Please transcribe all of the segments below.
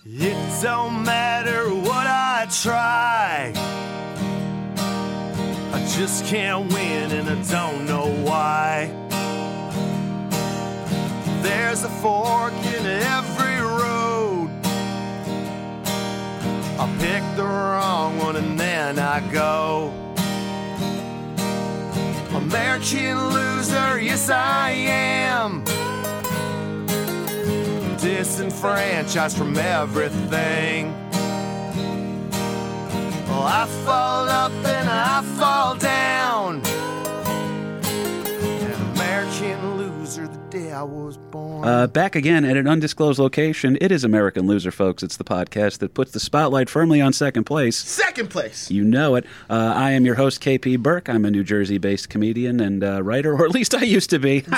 It don't matter what I try, I just can't win and I don't know why. There's a fork in every road, I pick the wrong one and then I go. American loser, yes I am, disenfranchised from everything. Well, I fall up and I fall down, an American loser the day I was born. Back again at an undisclosed location. It is American Loser, folks. It's the podcast that puts the spotlight firmly on second place. Second place. You know it. I am your host, KP Burke. I'm a New Jersey-based comedian and writer, or at least I used to be.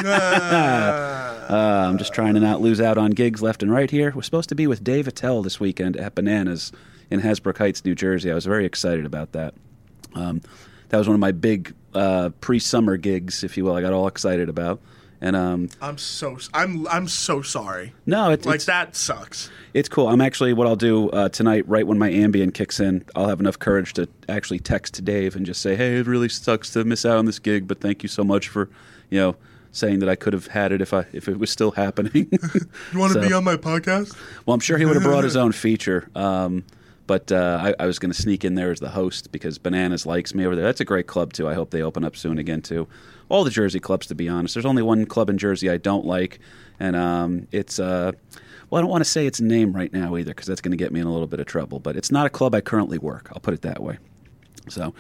I'm just trying to not lose out on gigs left and right here. We're supposed to be with Dave Attell this weekend at Bananas in Hasbrook Heights, New Jersey. I was very excited about that. That was one of my big pre-summer gigs, if you will. I got all excited about. And I'm so sorry. No, that sucks. It's cool. I'm actually, what I'll do tonight, right when my Ambien kicks in, I'll have enough courage to actually text Dave and just say, hey, it really sucks to miss out on this gig, but thank you so much for, saying that I could have had it if it was still happening. You want to be on my podcast? Well, I'm sure he would have brought his own feature. But I was going to sneak in there as the host because Bananas likes me over there. That's a great club, too. I hope they open up soon again, too. All the Jersey clubs, to be honest. There's only one club in Jersey I don't like, and it's I don't want to say its name right now either because that's going to get me in a little bit of trouble. But it's not a club I currently work. I'll put it that way. So,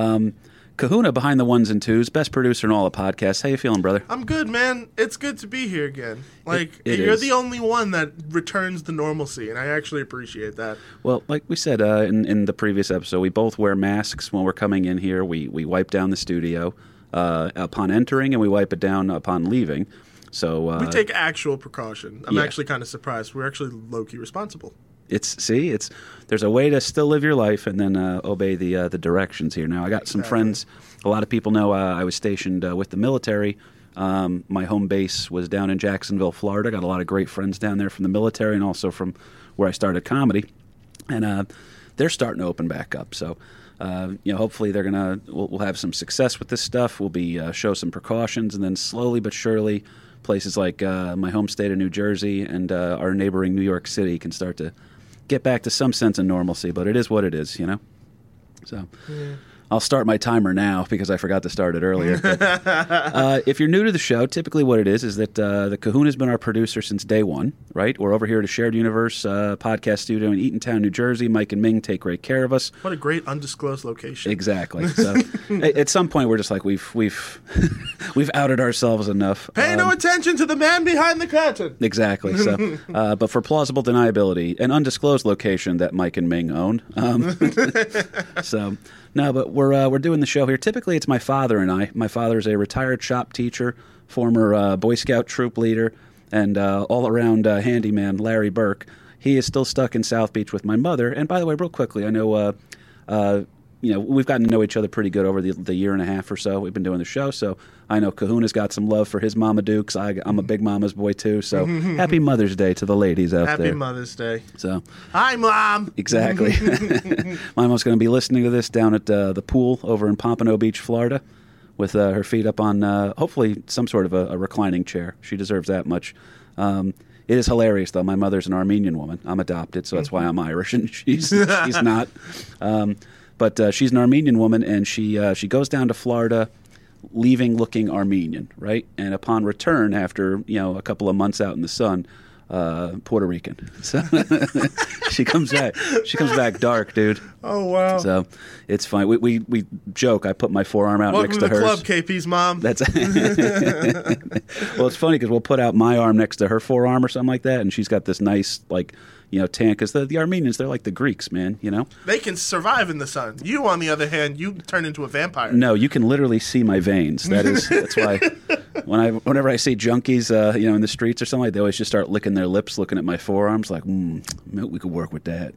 Kahuna behind the ones and twos, best producer in all the podcasts. How you feeling, brother? I'm good, man. It's good to be here again. You're the only one that returns the normalcy, and I actually appreciate that. Well, like we said in the previous episode, we both wear masks when we're coming in here. We wipe down the studio upon entering, and we wipe it down upon leaving. So we take actual precaution. I'm actually kind of surprised. We're actually low-key responsible. There's a way to still live your life and then obey the directions here. Now, I got some friends. A lot of people know I was stationed with the military. My home base was down in Jacksonville, Florida. Got a lot of great friends down there from the military and also from where I started comedy. And they're starting to open back up. So, hopefully we'll have some success with this stuff. We'll be show some precautions, and then slowly but surely, places like my home state of New Jersey and our neighboring New York City can start to get back to some sense of normalcy. But it is what it is, So. Yeah. I'll start my timer now because I forgot to start it earlier. But, if you're new to the show, typically what it is that the Kahuna's been our producer since day one, right? We're over here at a Shared Universe podcast studio in Eatontown, New Jersey. Mike and Ming take great care of us. What a great undisclosed location. Exactly. So at some point we're just like we've outed ourselves enough. Pay no attention to the man behind the curtain. Exactly. So, but for plausible deniability, an undisclosed location that Mike and Ming own. So. No, but we're doing the show here. Typically, it's my father and I. My father is a retired shop teacher, former Boy Scout troop leader, and all-around handyman, Larry Burke. He is still stuck in South Beach with my mother. And by the way, real quickly, I know we've gotten to know each other pretty good over the year and a half or so we've been doing the show. So I know Kahuna's got some love for his Mama Dukes. I'm a big mama's boy, too. So happy Mother's Day to the ladies out there. Happy Mother's Day. So, hi, Mom. Exactly. My mom's going to be listening to this down at the pool over in Pompano Beach, Florida, with her feet up on hopefully some sort of a reclining chair. She deserves that much. It is hilarious, though. My mother's an Armenian woman. I'm adopted, so that's why I'm Irish, and she's not. But she's an Armenian woman, and she goes down to Florida, leaving looking Armenian, right? And upon return, after a couple of months out in the sun, Puerto Rican. So she comes back dark, dude. Oh wow! So it's fine. We joke. I put my forearm out next to hers. Welcome to the club, KP's mom. That's well, it's funny because we'll put out my arm next to her forearm or something like that, and she's got this nice tan, because the Armenians, they're like the Greeks, man, They can survive in the sun. You, on the other hand, you turn into a vampire. No, you can literally see my veins. That's why whenever I see junkies, in the streets or something, like, they always just start licking their lips, looking at my forearms, like, we could work with that.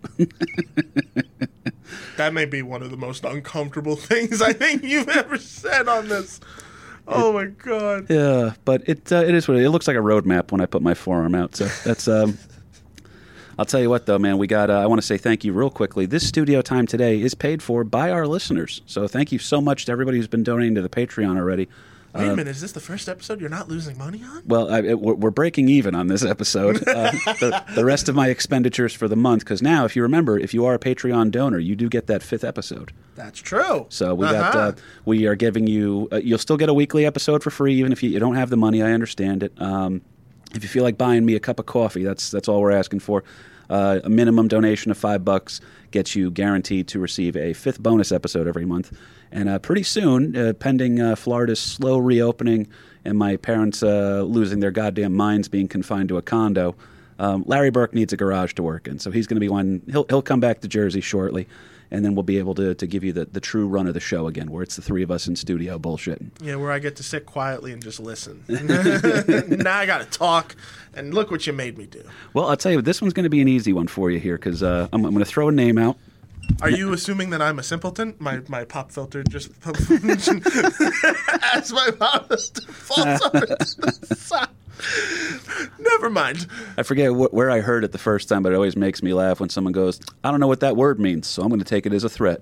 That may be one of the most uncomfortable things I think you've ever said on this. Oh my God. Yeah, but it is what it looks like a roadmap when I put my forearm out. So that's I'll tell you what, though, man, we got. I want to say thank you real quickly. This studio time today is paid for by our listeners. So thank you so much to everybody who's been donating to the Patreon already. Wait a minute, is this the first episode you're not losing money on? Well, we're breaking even on this episode. The rest of my expenditures for the month, because now, if you remember, if you are a Patreon donor, you do get that 5th episode. That's true. So we are giving you. You'll still get a weekly episode for free, even if you don't have the money. I understand it. If you feel like buying me a cup of coffee, that's all we're asking for. A minimum donation of $5 gets you guaranteed to receive a 5th bonus episode every month. And pretty soon, pending Florida's slow reopening and my parents losing their goddamn minds being confined to a condo, Larry Burke needs a garage to work in. So he's going to be one. He'll come back to Jersey shortly, and then we'll be able to give you the true run of the show again, where it's the three of us in studio bullshitting. Yeah, where I get to sit quietly and just listen. Now I got to talk, and look what you made me do. Well, I'll tell you, this one's going to be an easy one for you here, because I'm going to throw a name out. Are you assuming that I'm a simpleton? My pop filter just as my pop filter falls on the side. Never mind. I forget where I heard it the first time, but it always makes me laugh when someone goes, I don't know what that word means, so I'm going to take it as a threat.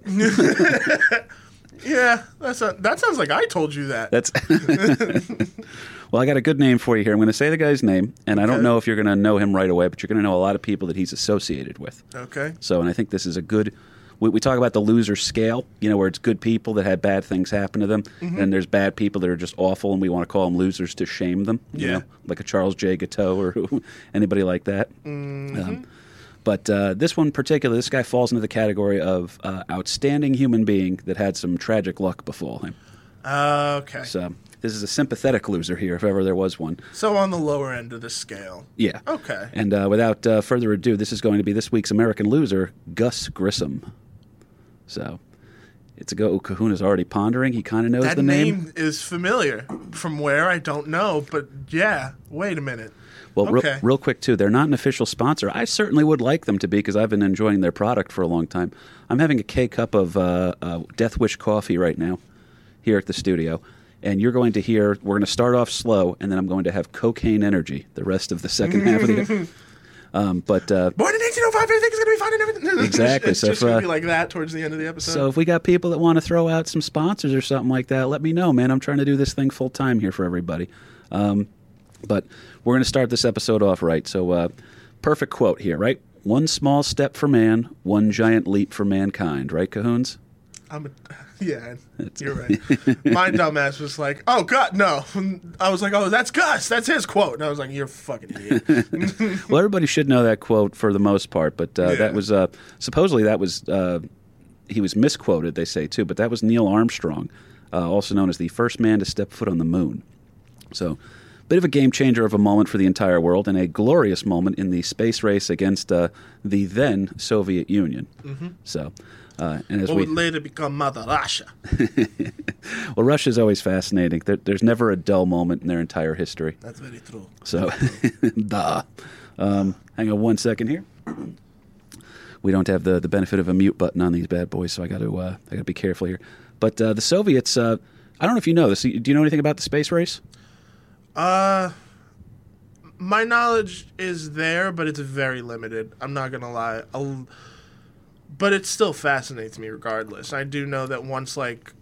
Yeah, that sounds like I told you that. That's Well, I got a good name for you here. I'm going to say the guy's name, and I don't know if you're going to know him right away, but you're going to know a lot of people that he's associated with. Okay. So, and I think this is a good... We talk about the loser scale, where it's good people that had bad things happen to them, and there's bad people that are just awful, and we want to call them losers to shame them, like a Charles J. Guiteau or anybody like that. But this one in particular, this guy falls into the category of outstanding human being that had some tragic luck befall him. Okay. So this is a sympathetic loser here, if ever there was one. So on the lower end of the scale. Yeah. Okay. And without further ado, this is going to be this week's American loser, Gus Grissom. So it's a go Kahuna's already pondering. He kind of knows the name. That name is familiar. From where, I don't know. But yeah, wait a minute. Well, okay. real quick, too, they're not an official sponsor. I certainly would like them to be because I've been enjoying their product for a long time. I'm having a K-cup of Death Wish coffee right now here at the studio. And you're going to hear, we're going to start off slow, and then I'm going to have cocaine energy the rest of the second half of the Born in 1805, everything's going to be fine and everything. Exactly. It's just going to be like that towards the end of the episode. So if we got people that want to throw out some sponsors or something like that, let me know, man. I'm trying to do this thing full time here for everybody. But we're going to start this episode off right. So perfect quote here, right? One small step for man, one giant leap for mankind. Right, Cahoons? Yeah, you're right. My dumbass was like, oh, God, no. I was like, oh, that's Gus. That's his quote. And I was like, you're a fucking idiot. Well, everybody should know that quote for the most part, but that was, supposedly that was, he was misquoted, they say, too, but that was Neil Armstrong, also known as the first man to step foot on the moon. So, bit of a game changer of a moment for the entire world and a glorious moment in the space race against the then Soviet Union. Mm-hmm. So... and as what would later become Mother Russia. Well, Russia's always fascinating. There's never a dull moment in their entire history. That's very true. So, duh. Hang on 1 second here. We don't have the benefit of a mute button on these bad boys, so I got to be careful here. But the Soviets, I don't know if you know this. Do you know anything about the space race? My knowledge is there, but it's very limited. I'm not gonna lie. But it still fascinates me regardless. I do know that once,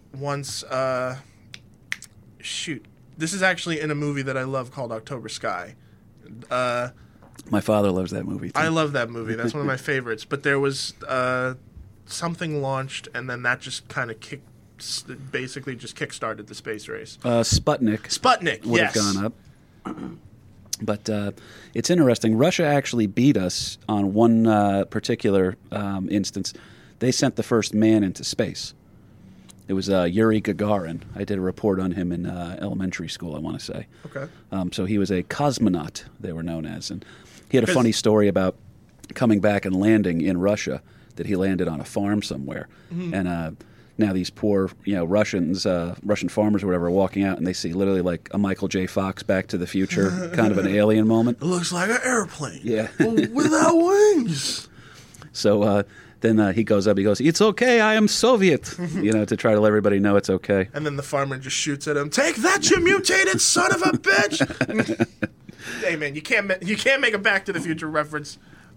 this is actually in a movie that I love called October Sky. My father loves that movie, too. I love that movie. That's one of my favorites. But there was something launched, and then that just kind of basically just kickstarted the space race. Sputnik would have gone up. But it's interesting. Russia actually beat us on one particular instance. They sent the first man into space. It was Yuri Gagarin. I did a report on him in elementary school, I want to say. Okay. So he was a cosmonaut, they were known as. And he had a funny story about coming back and landing in Russia, that he landed on a farm somewhere. Mm-hmm. And now these poor, Russian farmers or whatever are walking out and they see literally like a Michael J. Fox Back to the Future kind of an alien moment. It looks like an airplane. Yeah. Without wings. So then he goes up, he goes, "It's okay, I am Soviet," to try to let everybody know it's okay. And then the farmer just shoots at him. "Take that, you mutated son of a bitch!" Hey man, you can't make a Back to the Future reference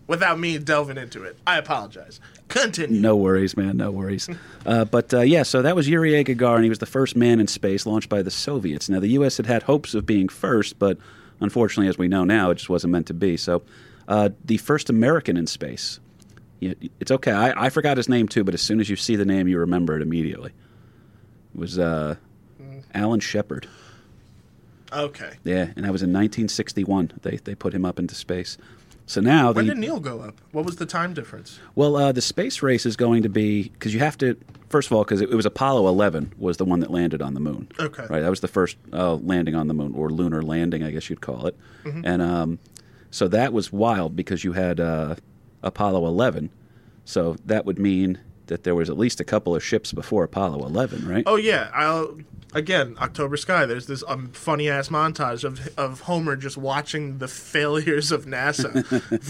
without me delving into it. I apologize. Continue. No worries, man. No worries. So that was Yuri Gagarin. He was the first man in space launched by the Soviets. Now, the U.S. had hopes of being first, but unfortunately, as we know now, it just wasn't meant to be. So the first American in space. It's okay. I forgot his name, too, but as soon as you see the name, you remember it immediately. It was Alan Shepard. Okay. Yeah, and that was in 1961. They put him up into space. So now when did Neil go up? What was the time difference? Well, the space race is going to be because you have to. First of all, because it was Apollo 11 was the one that landed on the moon. Okay. Right. That was the first landing on the moon, or lunar landing, I guess you'd call it. Mm-hmm. And so that was wild because you had Apollo 11. So that would mean that there was at least a couple of ships before Apollo 11, right? Oh yeah. Again, October Sky. There's this funny ass montage of Homer just watching the failures of NASA,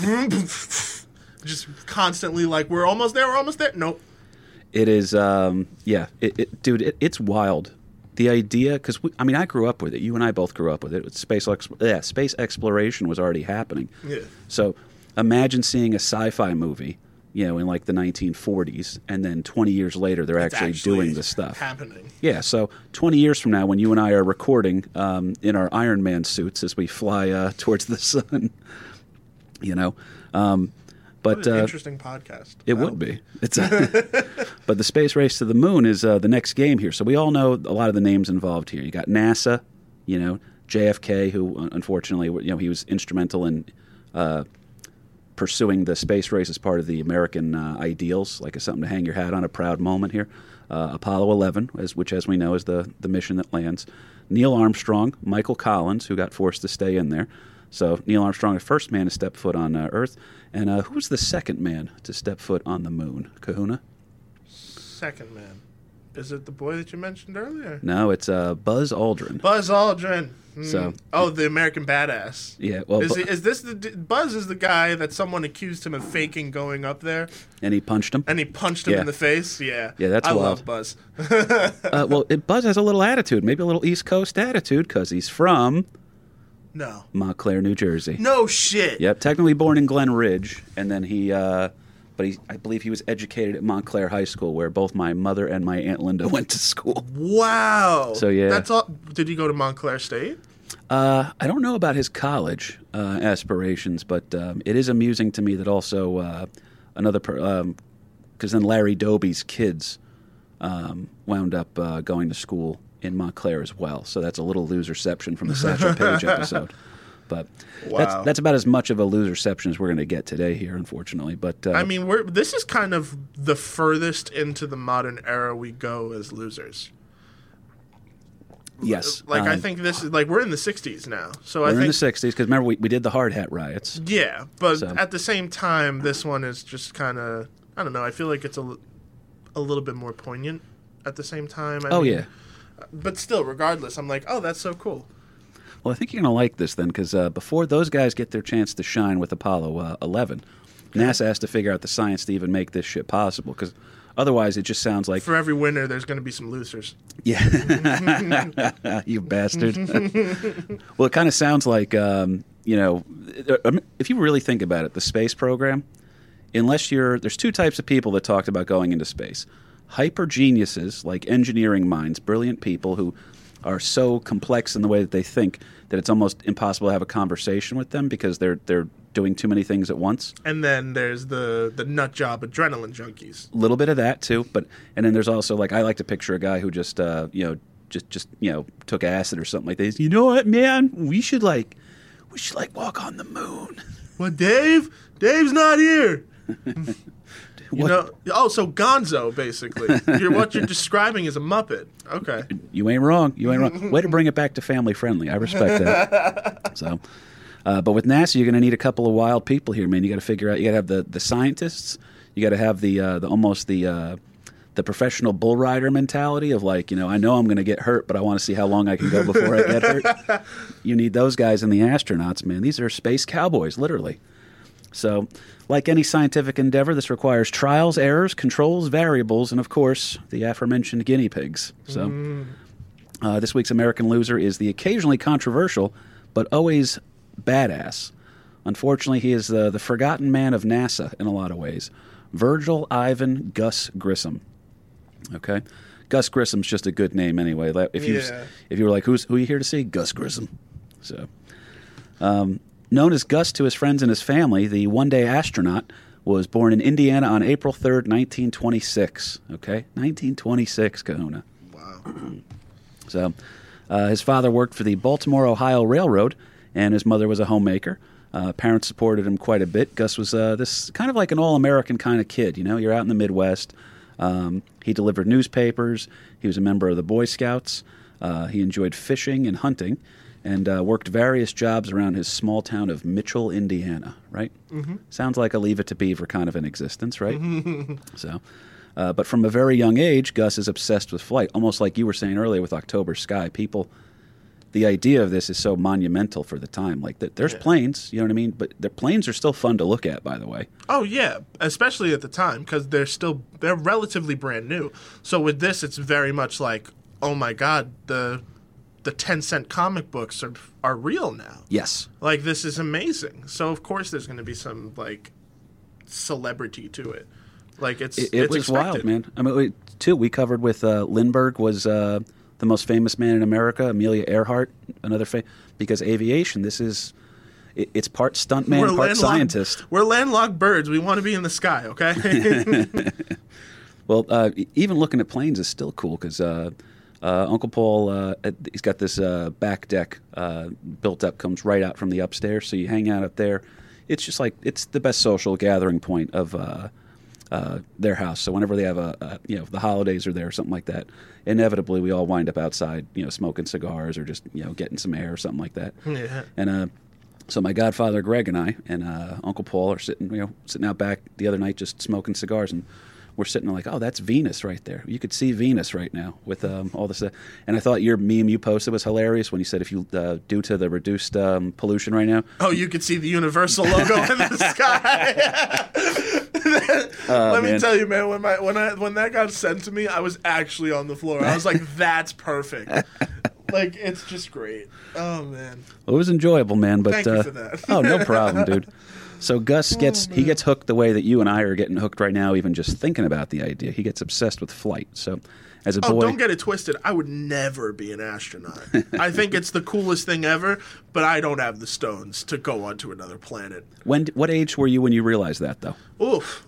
just constantly like, we're almost there. Nope. It is, dude. It's wild. The idea, because I grew up with it. You and I both grew up with it. Space exploration was already happening. Yeah. So imagine seeing a sci-fi movie, in like the 1940s, and then 20 years later, they're actually doing the stuff. Happening. Yeah, so 20 years from now, when you and I are recording in our Iron Man suits as we fly towards the sun, But what an interesting podcast. It would be. It's but the space race to the moon is the next game here. So we all know a lot of the names involved here. You got NASA, JFK, who unfortunately, he was instrumental in pursuing the space race as part of the American ideals, like something to hang your hat on, a proud moment here. Apollo 11, which, as we know, is the mission that lands. Neil Armstrong, Michael Collins, who got forced to stay in there. So Neil Armstrong, the first man to step foot on Earth. And who was the second man to step foot on the moon? Kahuna? Second man. Is it the boy that you mentioned earlier? No, it's Buzz Aldrin. Buzz Aldrin. So, the American badass. Yeah. Well, is this Buzz is the guy that someone accused him of faking going up there? And he punched him? And he punched him in the face? Yeah. Yeah, that's wild. I love Buzz. Buzz has a little attitude, maybe a little East Coast attitude, because he's from... No. Montclair, New Jersey. No shit. Yep, technically born in Glen Ridge, and then I believe he was educated at Montclair High School, where both my mother and my Aunt Linda went to school. Wow. So yeah. That's all. Did he go to Montclair State? I don't know about his college aspirations, but it is amusing to me that also because then Larry Doby's kids wound up going to school in Montclair as well. So that's a little loserception from the Satchel Paige episode. But wow. that's about as much of a loserception as we're going to get today here, unfortunately. But this is kind of the furthest into the modern era we go as losers. Yes. I think this is we're in the 60s now. So we're in the 60s because remember we did the hard hat riots. Yeah, but at the same time, this one is just kind of, I don't know, I feel like it's a little bit more poignant at the same time. Yeah. But still, regardless, I'm like, oh, that's so cool. Well, I think you're going to like this then, because before those guys get their chance to shine with Apollo 11, NASA has to figure out the science to even make this shit possible, because otherwise it just sounds like... For every winner, there's going to be some losers. Yeah. You bastard. Well, it kind of sounds like, if you really think about it, the space program, there's two types of people that talked about going into space. Hyper geniuses, like engineering minds, brilliant people who are so complex in the way that they think that it's almost impossible to have a conversation with them because they're doing too many things at once. And then there's the nut job adrenaline junkies. A little bit of that too, and then there's also I like to picture a guy who just took acid or something like that. You know what, man? We should walk on the moon. What, Dave? Dave's not here. So Gonzo, basically. What you're describing is a Muppet. Okay. You ain't wrong. Way to bring it back to family friendly. I respect that. So, but with NASA, you're going to need a couple of wild people here, man. You got to figure out. You got to have the scientists. You got to have the professional bull rider mentality of I know I'm going to get hurt, but I want to see how long I can go before I get hurt. You need those guys and the astronauts, man. These are space cowboys, literally. So, like any scientific endeavor, this requires trials, errors, controls, variables, and, of course, the aforementioned guinea pigs. So, this week's American Loser is the occasionally controversial but always badass Unfortunately, he is the forgotten man of NASA in a lot of ways. Virgil Ivan Gus Grissom. Okay? Gus Grissom's just a good name anyway. If you were like, who are you here to see? Gus Grissom. So, known as Gus to his friends and his family, the one-day astronaut was born in Indiana on April 3rd, 1926. Okay? 1926, Kahuna. Wow. So, his father worked for the Baltimore, Ohio Railroad, and his mother was a homemaker. Parents supported him quite a bit. Gus was this kind of like an all-American kind of kid. You know, you're out in the Midwest. He delivered newspapers. He was a member of the Boy Scouts. He enjoyed fishing and hunting, and worked various jobs around his small town of Mitchell, Indiana. Right? Mm-hmm. Sounds like a Leave It to Beaver kind of an existence, right? So, but from a very young age, Gus is obsessed with flight, almost like you were saying earlier with October Sky. The idea of this is so monumental for the time. Like, there's planes, you know what I mean? But the planes are still fun to look at, by the way. Oh, yeah, especially at the time, because they're relatively brand new. So with this, it's very much like, oh my God, the 10-cent comic books are real now. Yes. Like, this is amazing. So, of course, there's going to be some, like, celebrity to it. Like, it's was expected. wild, man. I mean, too, we covered with Lindbergh was the most famous man in America, Amelia Earhart, another because aviation, it's part stuntman, part scientist. We're landlocked birds. We want to be in the sky, okay? Well, even looking at planes is still cool because Uncle Paul, he's got this back deck built up, comes right out from the upstairs, so you hang out up there. It's just like, it's the best social gathering point of their house. So whenever they have the holidays are there or something like that, inevitably we all wind up outside, smoking cigars or just, getting some air or something like that. Yeah. And so my godfather Greg and I and Uncle Paul are sitting out back the other night just smoking cigars, and we're sitting there like, oh, that's Venus right there. You could see Venus right now with all this. And I thought your meme you posted was hilarious when you said if you, due to the reduced pollution right now. Oh, you could see the Universal logo in the sky. Let me tell you, man, when that got sent to me, I was actually on the floor. I was like, that's perfect. Like, it's just great. Oh, man. Well, it was enjoyable, man. But, thank you for that. Oh, no problem, dude. So Gus gets hooked the way that you and I are getting hooked right now, even just thinking about the idea. He gets obsessed with flight. So as a boy... don't get it twisted. I would never be an astronaut. I think it's the coolest thing ever, but I don't have the stones to go onto another planet. What age were you when you realized that, though? Oof.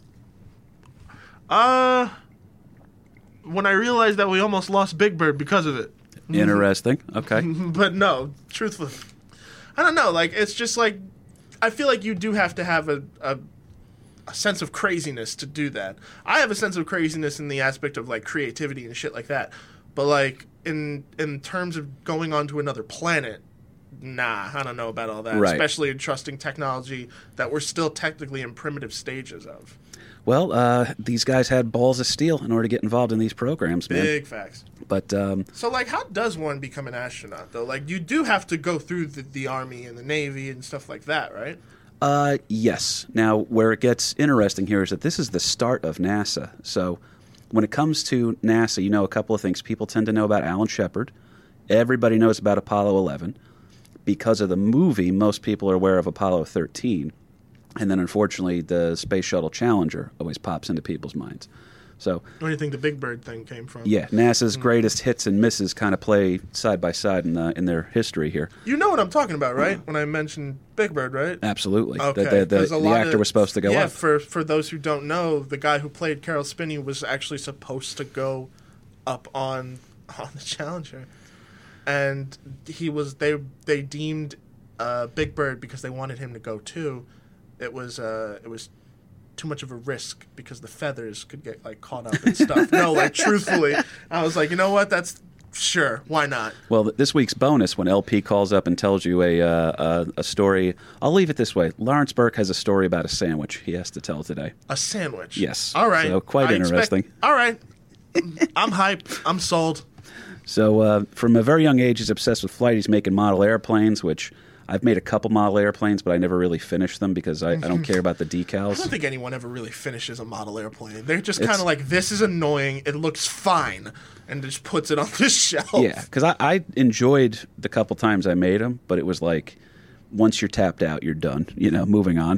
When I realized that we almost lost Big Bird because of it. Interesting. Okay. But no, truthfully, I don't know. Like, it's just like, I feel like you do have to have a sense of craziness to do that. I have a sense of craziness in the aspect of, like, creativity and shit like that. But, like, in terms of going on to another planet, nah, I don't know about all that. Right. Especially in trusting technology that we're still technically in primitive stages of. Well, these guys had balls of steel in order to get involved in these programs, man. Big facts. But so, like, how does one become an astronaut, though? Like, you do have to go through the Army and the Navy and stuff like that, right? Yes. Now, where it gets interesting here is that this is the start of NASA. So when it comes to NASA, a couple of things. People tend to know about Alan Shepard. Everybody knows about Apollo 11. Because of the movie, most people are aware of Apollo 13. And then, unfortunately, the Space Shuttle Challenger always pops into people's minds. So, where do you think the Big Bird thing came from? Yeah, NASA's greatest hits and misses kind of play side by side in their history here. You know what I'm talking about, right? When I mentioned Big Bird, right? Absolutely. Okay. The actor was supposed to go up. Yeah, for those who don't know, the guy who played Carol Spinney was actually supposed to go up on the Challenger. And they deemed Big Bird, because they wanted him to go too. It was too much of a risk because the feathers could get, like, caught up and stuff. No, like, truthfully, I was like, you know what? That's sure. Why not? Well, this week's bonus, when LP calls up and tells you a story, I'll leave it this way. Lawrence Burke has a story about a sandwich he has to tell today. A sandwich? Yes. All right. So quite interesting. All right. I'm hyped. I'm sold. So from a very young age, he's obsessed with flight. He's making model airplanes, which I've made a couple model airplanes, but I never really finished them because I don't care about the decals. I don't think anyone ever really finishes a model airplane. They're just kind of like, this is annoying, it looks fine, and just puts it on the shelf. Yeah, because I enjoyed the couple times I made them, but it was like once you're tapped out, you're done. Moving on.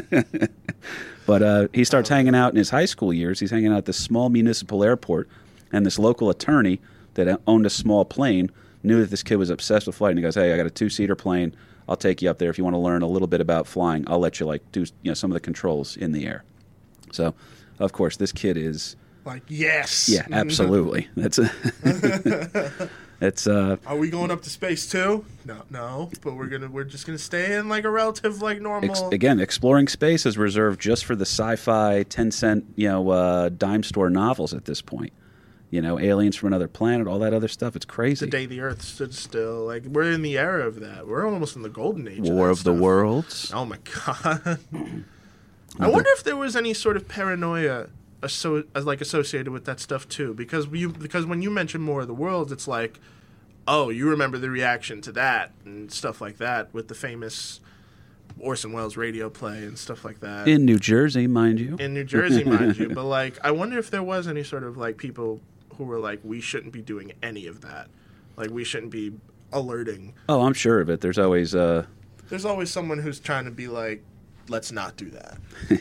But he starts hanging out in his high school years. He's hanging out at this small municipal airport, and this local attorney that owned a small plane knew that this kid was obsessed with flight. And he goes, "Hey, I got a 2-seater plane. I'll take you up there if you want to learn a little bit about flying. I'll let you do some of the controls in the air." So, of course, this kid is like, yes, yeah, absolutely. It's Are we going up to space too? No, but we're just gonna stay in like a relative like normal. Again, exploring space is reserved just for the sci-fi 10-cent dime store novels at this point. Aliens from another planet, all that other stuff. It's crazy. The day the Earth stood still. Like, we're in the era of that. We're almost in the golden age. War of the Worlds. Oh my god. I wonder if there was any sort of paranoia associated with that stuff too, because when you mention War of the Worlds, it's like, oh, you remember the reaction to that and stuff like that with the famous Orson Welles radio play and stuff like that. In New Jersey, mind you. But like, I wonder if there was any sort of like people who were like, we shouldn't be doing any of that. Like, we shouldn't be alerting. Oh, I'm sure of it. There's always someone who's trying to be like, let's not do that.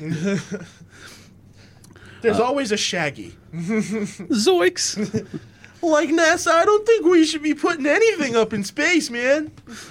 There's always a Shaggy. Zoinks! Like, NASA, I don't think we should be putting anything up in space, man.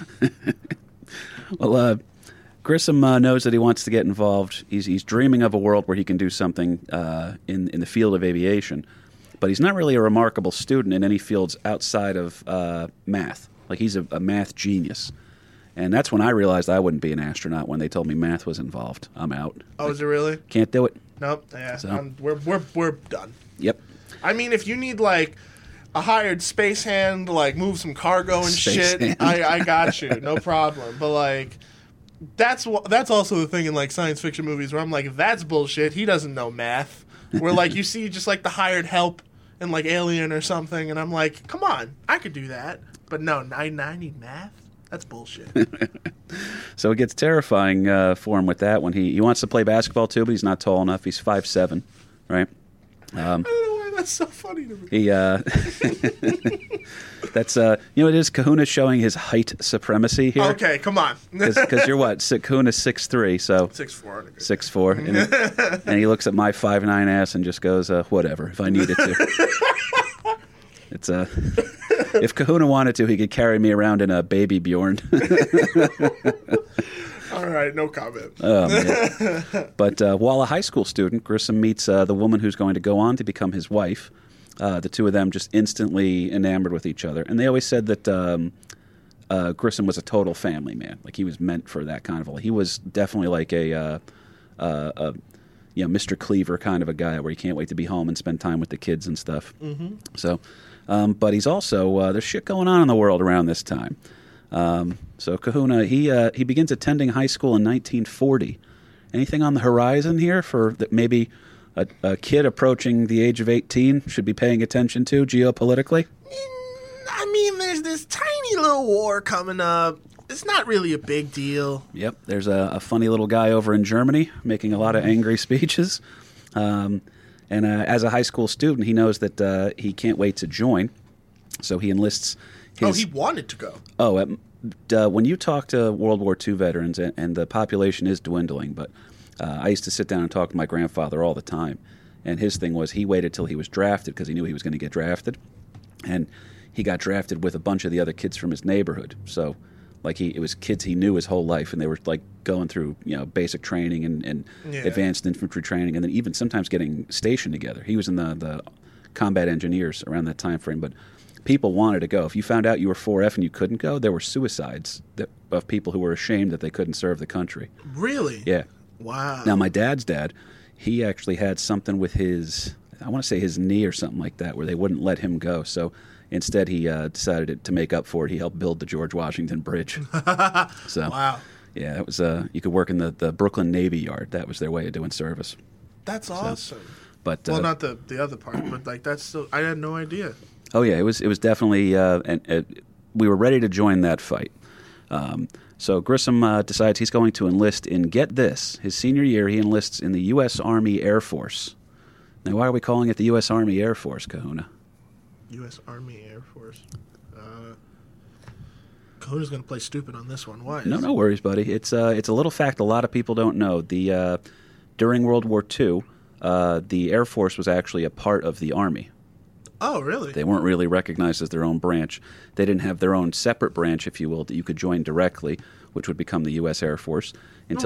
Well, Grissom knows that he wants to get involved. He's dreaming of a world where he can do something in the field of aviation. But he's not really a remarkable student in any fields outside of math. Like, he's a math genius. And that's when I realized I wouldn't be an astronaut, when they told me math was involved. I'm out. Oh, is it really? Can't do it. Nope. Yeah, So. we're done. Yep. I mean, if you need like a hired space hand to like move some cargo and Space shit, hand. I got you, no problem. But like, that's also the thing in like science fiction movies where I'm like, that's bullshit. He doesn't know math. Where like you see just like the hired help in like Alien or something, and I'm like, come on, I could do that. But no, I need math. That's bullshit. So it gets terrifying for him with that when he wants to play basketball too, but he's not tall enough. He's 5'7", right? I don't know why that's so funny to me. He that's it is Kahuna showing his height supremacy here. Okay, come on. Because you're what? Kahuna's 6'3", so 6'4". 6'4", and he looks at my 5'9" ass and just goes, whatever, if I needed to. It's if Kahuna wanted to, he could carry me around in a baby Bjorn. All right, no comment. Oh, man. But while a high school student, Grissom meets the woman who's going to go on to become his wife. The two of them just instantly enamored with each other. And they always said that Grissom was a total family man. Like, he was meant for that kind of a... He was definitely like a Mr. Cleaver kind of a guy where he can't wait to be home and spend time with the kids and stuff. Mm-hmm. So, but he's also... there's shit going on in the world around this time. So Kahuna, he begins attending high school in 1940. Anything on the horizon here for that maybe a kid approaching the age of 18 should be paying attention to geopolitically? I mean, there's this tiny little war coming up. It's not really a big deal. Yep, there's a funny little guy over in Germany making a lot of angry speeches. And as a high school student, he knows that he can't wait to join. So he enlists his... he wanted to go. Oh, when you talk to World War II veterans, and the population is dwindling, but I used to sit down and talk to my grandfather all the time. And his thing was he waited till he was drafted because he knew he was going to get drafted. And he got drafted with a bunch of the other kids from his neighborhood. So... Like it was kids he knew his whole life, and they were like going through basic training and advanced infantry training, and then even sometimes getting stationed together. He was in the combat engineers around that time frame, but people wanted to go. If you found out you were 4F and you couldn't go, there were suicides of people who were ashamed that they couldn't serve the country. Really? Yeah. Wow. Now my dad's dad, he actually had something with his, I want to say his knee or something like that, where they wouldn't let him go. So instead, he decided to make up for it. He helped build the George Washington Bridge. So, wow. Yeah, it was. You could work in the Brooklyn Navy Yard. That was their way of doing service. That's awesome. But well, not the other part, but like that's still. I had no idea. Oh yeah, it was definitely. We were ready to join that fight. So Grissom decides he's going to enlist in, get this, his senior year. He enlists in the U.S. Army Air Force. Now, why are we calling it the U.S. Army Air Force, Kahuna? U.S. Army Air Force. Who's going to play stupid on this one? Why? No worries, buddy. It's a little fact a lot of people don't know. During World War II, the Air Force was actually a part of the Army. Oh, really? They weren't really recognized as their own branch. They didn't have their own separate branch, if you will, that you could join directly, which would become the U.S. Air Force, until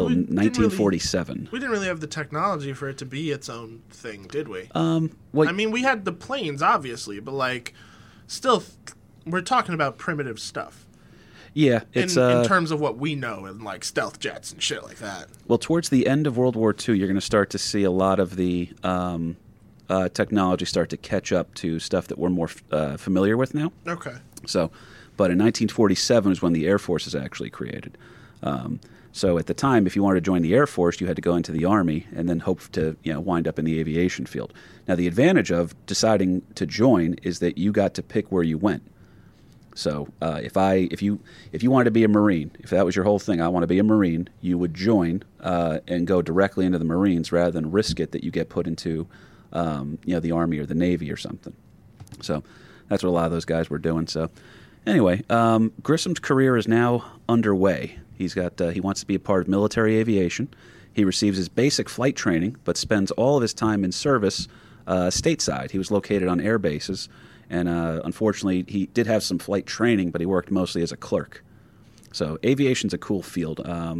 1947. We didn't really have the technology for it to be its own thing, did we? Well, I mean, we had the planes, obviously, but, like, still, we're talking about primitive stuff. yeah, it's in terms of what we know, and, like, stealth jets and shit like that. well, towards the end of World War II, you're going to start to see a lot of the technology start to catch up to stuff that we're more familiar with now. Okay. So, but in 1947 is when the Air Force is actually created. So at the time, if you wanted to join the Air Force, you had to go into the Army and then hope to wind up in the aviation field. Now, the advantage of deciding to join is that you got to pick where you went. So if you wanted to be a Marine, if that was your whole thing, I want to be a Marine, you would join and go directly into the Marines rather than risk it that you get put into the Army or the Navy or something. So that's what a lot of those guys were doing. So anyway, Grissom's career is now underway. He wants to be a part of military aviation. He receives his basic flight training, but spends all of his time in service stateside. He was located on air bases, and unfortunately, he did have some flight training, but he worked mostly as a clerk. So aviation's a cool field.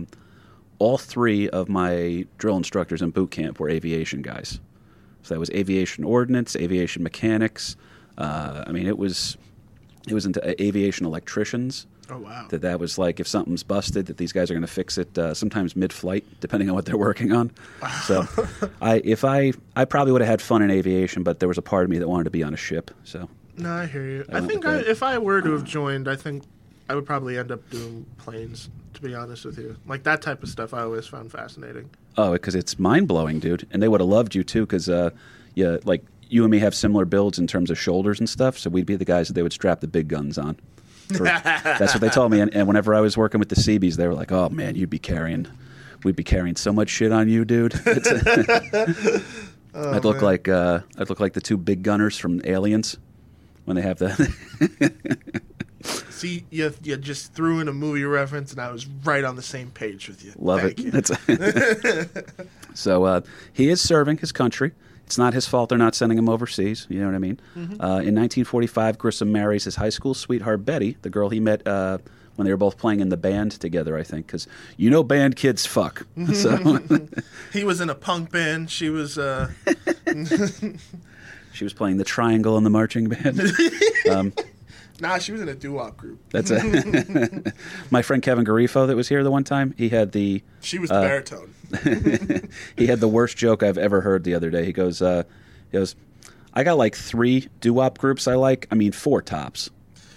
All three of my drill instructors in boot camp were aviation guys. So that was aviation ordnance, aviation mechanics. It was into aviation electricians. Oh, wow. That was like if something's busted, that these guys are going to fix it sometimes mid-flight, depending on what they're working on. So I probably would have had fun in aviation, but there was a part of me that wanted to be on a ship. So no, I hear you. I think if I were to have joined, I think I would probably end up doing planes, to be honest with you. Like, that type of stuff I always found fascinating. Oh, because it's mind-blowing, dude. And they would have loved you, too, because you and me have similar builds in terms of shoulders and stuff, so we'd be the guys that they would strap the big guns on. That's what they told me. And whenever I was working with the Seabees, they were like, "Oh man, we'd be carrying so much shit on you, dude." I'd look like the two big gunners from Aliens when they have the. See, you just threw in a movie reference, and I was right on the same page with you. Love Thank it. you. So he is serving his country. It's not his fault they're not sending him overseas. You know what I mean? Mm-hmm. In 1945, Grissom marries his high school sweetheart, Betty, the girl he met when they were both playing in the band together, I think. Because band kids fuck. So He was in a punk band. She was... She was playing the triangle in the marching band. Nah, she was in a doo-wop group. That's my friend Kevin Garifo that was here the one time. He had the... She was the baritone. He had the worst joke I've ever heard the other day. He goes, I got like 3 doo-wop groups I like. 4 tops.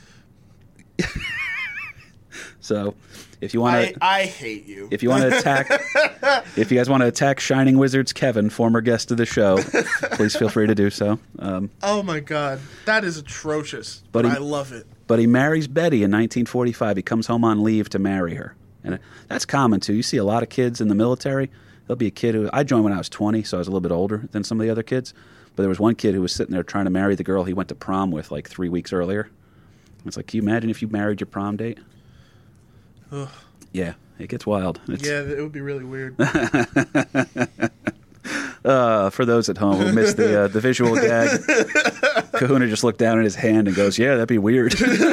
So, if you want to... I hate you. If you want to attack... If you guys want to attack Shining Wizards Kevin, former guest of the show, please feel free to do so. Oh my God. That is atrocious. But I love it. But he marries Betty in 1945. He comes home on leave to marry her. And that's common, too. You see a lot of kids in the military. There'll be a kid who... I joined when I was 20, so I was a little bit older than some of the other kids. But there was one kid who was sitting there trying to marry the girl he went to prom with like 3 weeks earlier. It's like, can you imagine if you married your prom date? Ugh. Yeah, it gets wild. Yeah, it would be really weird. For those at home who missed the visual gag, Kahuna just looked down at his hand and goes, "Yeah, that'd be weird."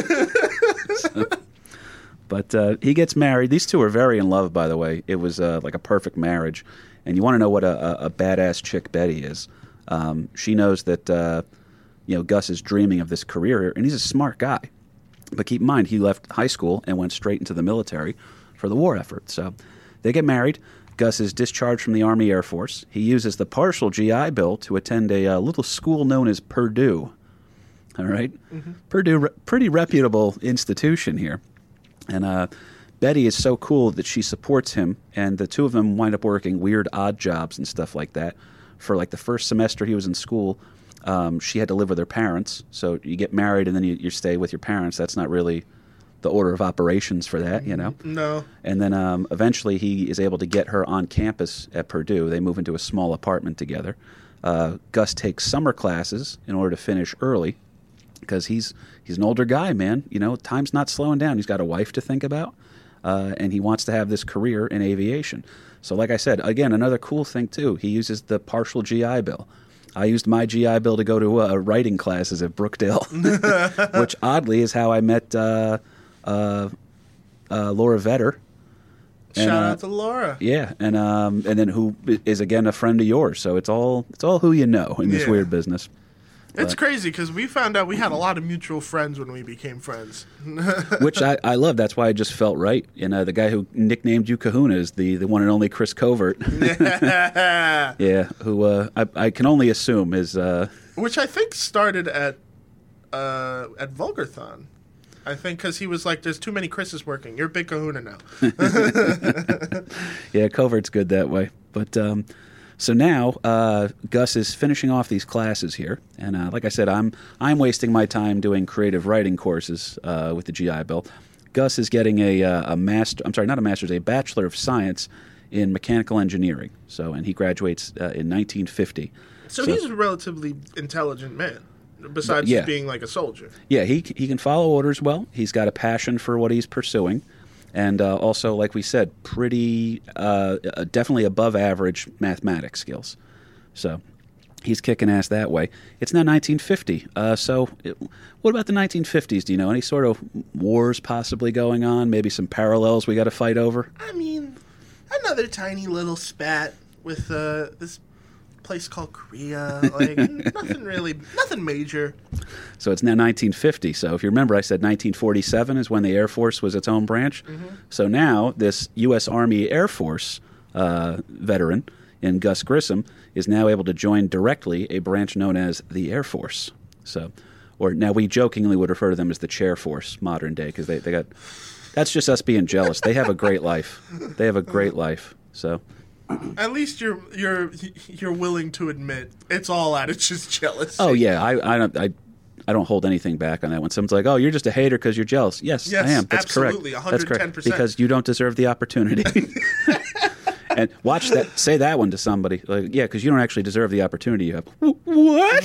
But he gets married. These two are very in love, by the way. It was like a perfect marriage. And you want to know what a badass chick Betty is. She knows that Gus is dreaming of this career, and he's a smart guy. But keep in mind, he left high school and went straight into the military for the war effort. So they get married. Gus is discharged from the Army Air Force. He uses the partial GI Bill to attend a little school known as Purdue. All right? Mm-hmm. Purdue, pretty reputable institution here. And Betty is so cool that she supports him, and the two of them wind up working weird odd jobs and stuff like that. For like the first semester he was in school, she had to live with her parents. So you get married and then you stay with your parents. That's not really the order of operations for that, No. And then eventually he is able to get her on campus at Purdue. They move into a small apartment together. Gus takes summer classes in order to finish early. because he's an older guy, man. You know, time's not slowing down. He's got a wife to think about, and he wants to have this career in aviation. So like I said, again, another cool thing, too, he uses the partial GI Bill. I used my GI Bill to go to writing classes at Brookdale, which oddly is how I met Laura Vetter. Shout out to Laura. Yeah, and then who is, again, a friend of yours. So it's all who you know in this weird business. It's crazy because we found out we had a lot of mutual friends when we became friends. Which I love. That's why I just felt right. And the guy who nicknamed you Kahuna is the one and only Chris Covert. Yeah, who I can only assume is... Which I think started at Vulgarthon. I think because he was like, there's too many Chris's working. You're Big Kahuna now. Yeah, Covert's good that way. But... So now Gus is finishing off these classes here, and like I said, I'm wasting my time doing creative writing courses with the GI Bill. Gus is getting a Bachelor of Science in Mechanical Engineering. So, and he graduates in 1950. So he's a relatively intelligent man, besides being like a soldier. Yeah, he can follow orders well. He's got a passion for what he's pursuing. And also, like we said, pretty definitely above average mathematics skills. So he's kicking ass that way. It's now 1950. What about the 1950s? Do you know any sort of wars possibly going on? Maybe some parallels we got to fight over? I mean, another tiny little spat with this place called Korea. Like, nothing major. So it's now 1950. So if you remember, I said 1947 is when the Air Force was its own branch. Mm-hmm. So now this U.S. Army Air Force veteran in Gus Grissom is now able to join directly a branch known as the Air Force. So, or now we jokingly would refer to them as the Chair Force modern day because they got. That's just us being jealous. They have a great life. They have a great life. So. At least you're willing to admit it's all out of just jealousy. Oh yeah, I don't hold anything back on that. When someone's like, "Oh, you're just a hater because you're jealous," yes, I am. That's absolutely, correct. 110%. That's correct. Because you don't deserve the opportunity. And watch that. Say that one to somebody. Like, yeah, because you don't actually deserve the opportunity you have. What?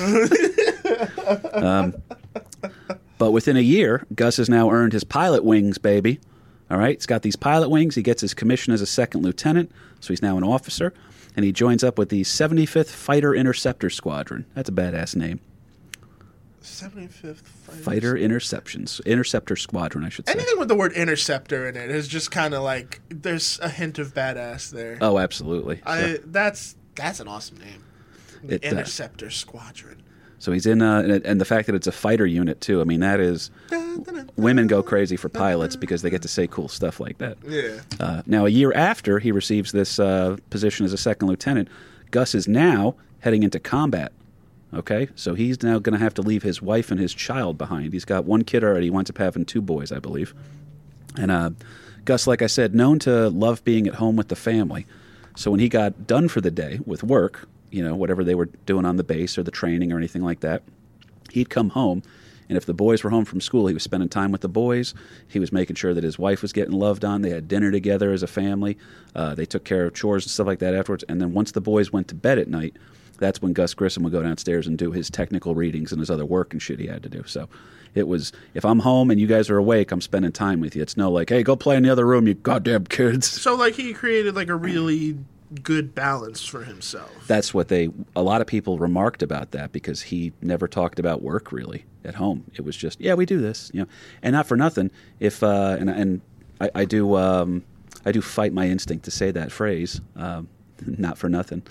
But within a year, Gus has now earned his pilot wings, baby. All right, he's got these pilot wings. He gets his commission as a second lieutenant, so he's now an officer, and he joins up with the 75th Fighter Interceptor Squadron. That's a badass name. 75th Fighter Interceptor Squadron, I should say. Anything with the word interceptor in it is just kind of like there's a hint of badass there. Oh, absolutely. That's an awesome name. Interceptor Squadron. So he's in, and the fact that it's a fighter unit too. I mean, that is, women go crazy for pilots because they get to say cool stuff like that. Yeah. Now, a year after he receives this position as a second lieutenant, Gus is now heading into combat. Okay, so he's now going to have to leave his wife and his child behind. He's got one kid already. He winds up having 2 boys, I believe. And Gus, like I said, known to love being at home with the family. So when he got done for the day with work, you know, whatever they were doing on the base or the training or anything like that, he'd come home, and if the boys were home from school, he was spending time with the boys. He was making sure that his wife was getting loved on. They had dinner together as a family. They took care of chores and stuff like that afterwards. And then once the boys went to bed at night, that's when Gus Grissom would go downstairs and do his technical readings and his other work and shit he had to do. So it was, if I'm home and you guys are awake, I'm spending time with you. It's no like, hey, go play in the other room, you goddamn kids. So like he created like a really good balance for himself. That's what a lot of people remarked about that, because he never talked about work really at home. It was just, yeah, we do this, you know, and not for nothing. If and I do fight my instinct to say that phrase, not for nothing.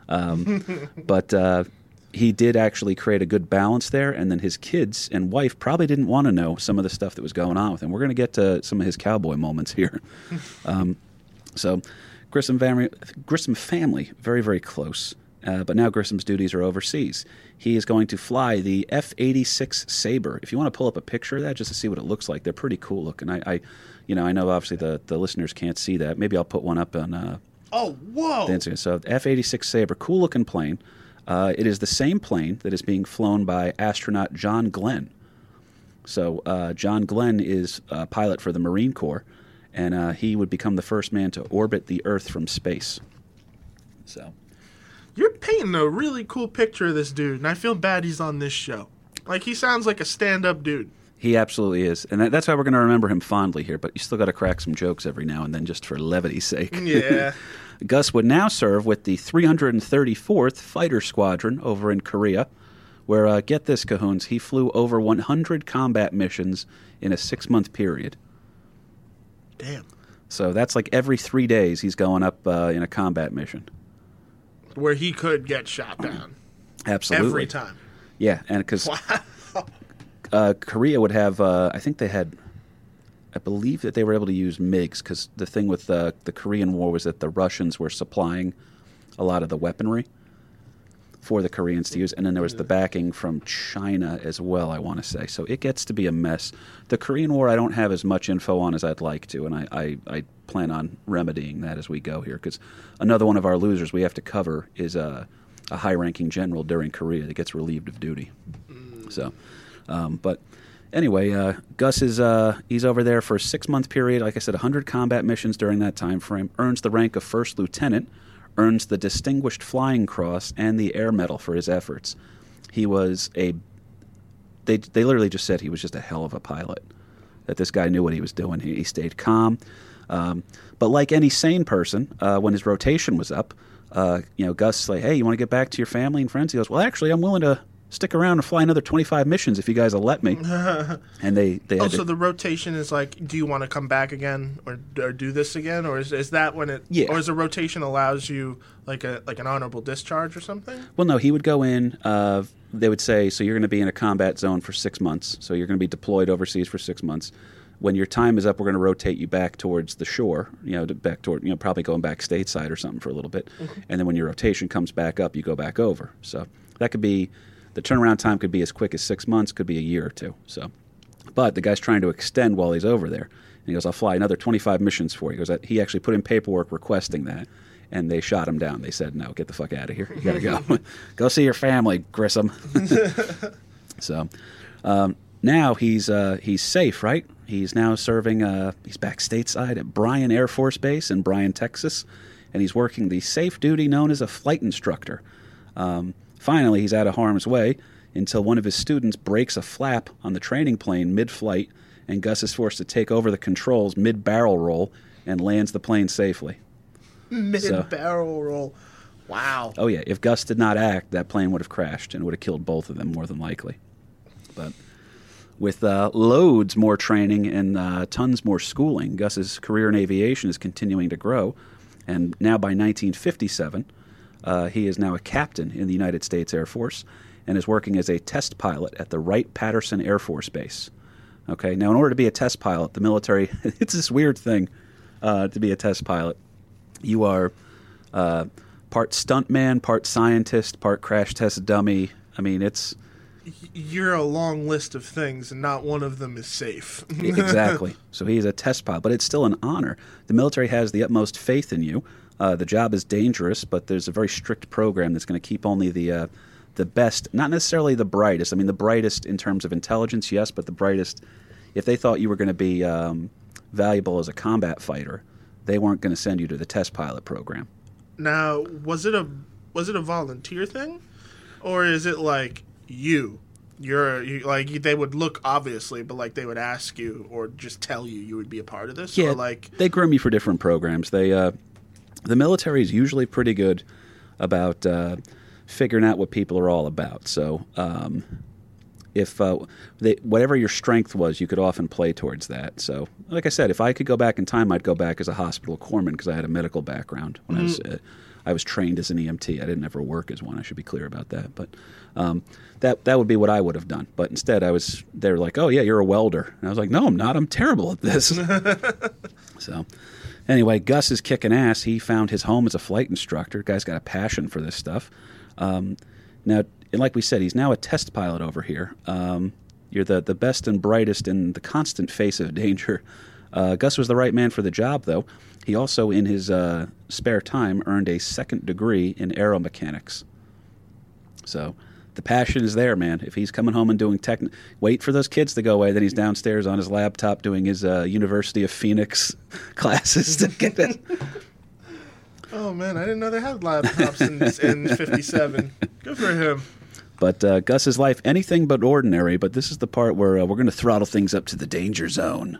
But he did actually create a good balance there, and then his kids and wife probably didn't want to know some of the stuff that was going on with him. We're going to get to some of his cowboy moments here. So Grissom family, very, very close. But now Grissom's duties are overseas. He is going to fly the F-86 Sabre. If you want to pull up a picture of that just to see what it looks like, they're pretty cool looking. I know obviously the listeners can't see that. Maybe I'll put one up on oh, whoa! So F-86 Sabre, cool looking plane. It is the same plane that is being flown by astronaut John Glenn. So John Glenn is a pilot for the Marine Corps, and he would become the first man to orbit the Earth from space. So you're painting a really cool picture of this dude, and I feel bad he's on this show. Like, he sounds like a stand-up dude. He absolutely is. And that's why we're going to remember him fondly here, but you still got to crack some jokes every now and then just for levity's sake. Yeah. Gus would now serve with the 334th Fighter Squadron over in Korea, where, get this, Cahoons, he flew over 100 combat missions in a 6-month period. Damn. So that's like every 3 days he's going up in a combat mission. Where he could get shot down. Absolutely. Every time. Yeah, and because Wow. Korea would have, I believe that they were able to use MiGs, because the thing with the Korean War was that the Russians were supplying a lot of the weaponry for the Koreans to use, and then there was the backing from China as well, I want to say. So it gets to be a mess. The Korean War I don't have as much info on as I'd like to, and I plan on remedying that as we go here, because another one of our losers we have to cover is a high-ranking general during Korea that gets relieved of duty. So, but anyway, Gus is he's over there for a 6-month period. Like I said, 100 combat missions during that time frame. Earns the rank of first lieutenant. Earns the Distinguished Flying Cross and the Air Medal for his efforts. He was they literally just said he was just a hell of a pilot. That this guy knew what he was doing. He stayed calm. But like any sane person, when his rotation was up, Gus like, hey, you want to get back to your family and friends? He goes, well, actually, I'm willing to stick around and fly another 25 missions if you guys will let me. And they had so the rotation is like, do you want to come back again or do this again, or is that when it? Yeah. Or is the rotation allows you like an honorable discharge or something? Well, no, he would go in. They would say, so you're going to be in a combat zone for 6 months. So you're going to be deployed overseas for 6 months. When your time is up, we're going to rotate you back towards the shore, back toward, probably going back stateside or something for a little bit. Mm-hmm. And then when your rotation comes back up, you go back over. So that could be, the turnaround time could be as quick as 6 months, could be a year or two. So, but the guy's trying to extend while he's over there. And he goes, I'll fly another 25 missions for you. He goes, he actually put in paperwork requesting that. And they shot him down. They said, no, get the fuck out of here. You got to go. Go see your family, Grissom. So now he's safe, right? He's now serving, he's back stateside at Bryan Air Force Base in Bryan, Texas. And he's working the safe duty known as a flight instructor. Finally, he's out of harm's way until one of his students breaks a flap on the training plane mid-flight, and Gus is forced to take over the controls mid-barrel roll and lands the plane safely. Mid-barrel roll. Wow. Oh, yeah. If Gus did not act, that plane would have crashed and would have killed both of them, more than likely. But with loads more training and tons more schooling, Gus's career in aviation is continuing to grow. And now by 1957, he is now a captain in the United States Air Force and is working as a test pilot at the Wright-Patterson Air Force Base. Okay, now in order to be a test pilot, the military, it's this weird thing to be a test pilot. You are part stuntman, part scientist, part crash test dummy. I mean, it's... You're a long list of things, and not one of them is safe. Exactly. So he's a test pilot, but it's still an honor. The military has the utmost faith in you. The job is dangerous, but there's a very strict program that's going to keep only the best, not necessarily the brightest. I mean, the brightest in terms of intelligence, yes, but the brightest, if they thought you were going to be valuable as a combat fighter, they weren't going to send you to the test pilot program. Now, was it a volunteer thing, or is it like you like they would look obviously, but like they would ask you or just tell you would be a part of this? Yeah, or like they groom you for different programs. They the military is usually pretty good about figuring out what people are all about. So if whatever your strength was, you could often play towards that. So, like I said, if I could go back in time, I'd go back as a hospital corpsman because I had a medical background when I was trained as an EMT. I didn't ever work as one. I should be clear about that. But that would be what I would have done. But instead, they were like, "Oh yeah, you're a welder," and I was like, "No, I'm not. I'm terrible at this." So, anyway, Gus is kicking ass. He found his home as a flight instructor. Guy's got a passion for this stuff. Now, like we said, he's now a test pilot over here. You're the best and brightest in the constant face of danger. Gus was the right man for the job, though. He also, in his spare time, earned a second degree in aeromechanics. So the passion is there, man. If he's coming home and doing wait for those kids to go away, then he's downstairs on his laptop doing his University of Phoenix classes to get it. Oh, man, I didn't know they had laptops in 57. Good for him. But Gus's life, anything but ordinary. But this is the part where we're going to throttle things up to the danger zone.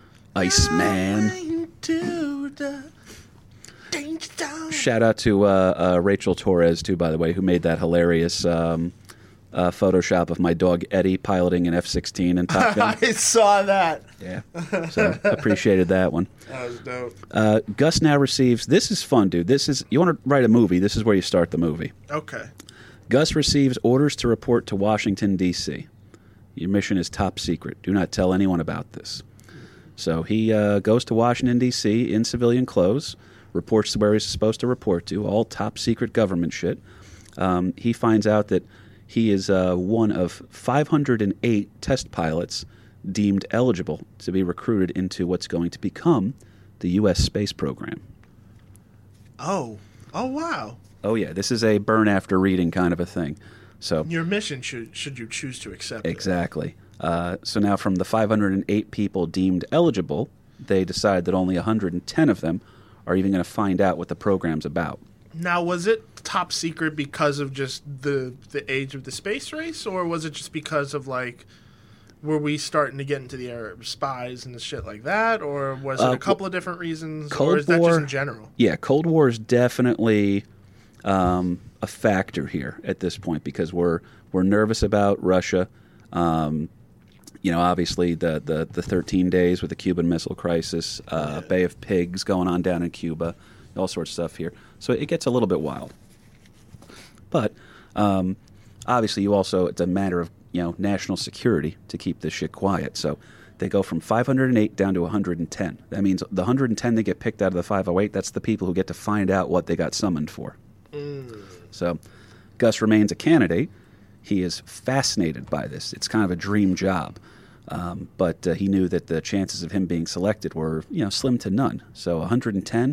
Iceman. To the danger zone. Shout out to Rachel Torres, too, by the way, who made that hilarious Photoshop of my dog Eddie piloting an F-16 in Top Gun. I saw that. Yeah, so appreciated that one. That was dope. Gus now receives, this is fun, dude. You want to write a movie, this is where you start the movie. Okay. Gus receives orders to report to Washington, D.C. Your mission is top secret. Do not tell anyone about this. So he goes to Washington, D.C. in civilian clothes, reports to where he's supposed to report to, all top secret government shit. He finds out that he is one of 508 test pilots deemed eligible to be recruited into what's going to become the U.S. space program. Oh wow. Oh, yeah, this is a burn after reading kind of a thing. So Your mission should you choose to accept it. exactly. So now from the 508 people deemed eligible, they decide that only 110 of them are even going to find out what the program's about. Now, was it top secret because of just the age of the space race, or was it just because of, like, were we starting to get into the era of spies and the shit like that, or was it a couple of different reasons, or is that just in general? Yeah, Cold War is definitely a factor here at this point because we're nervous about Russia. Obviously the 13 days with the Cuban Missile Crisis, Bay of Pigs going on down in Cuba, all sorts of stuff here. So it gets a little bit wild. But obviously it's a matter of national security to keep this shit quiet. So they go from 508 down to 110. That means the 110 that get picked out of the 508, that's the people who get to find out what they got summoned for. So Gus remains a candidate. He is fascinated by this. It's kind of a dream job. But he knew that the chances of him being selected were, slim to none. So 110,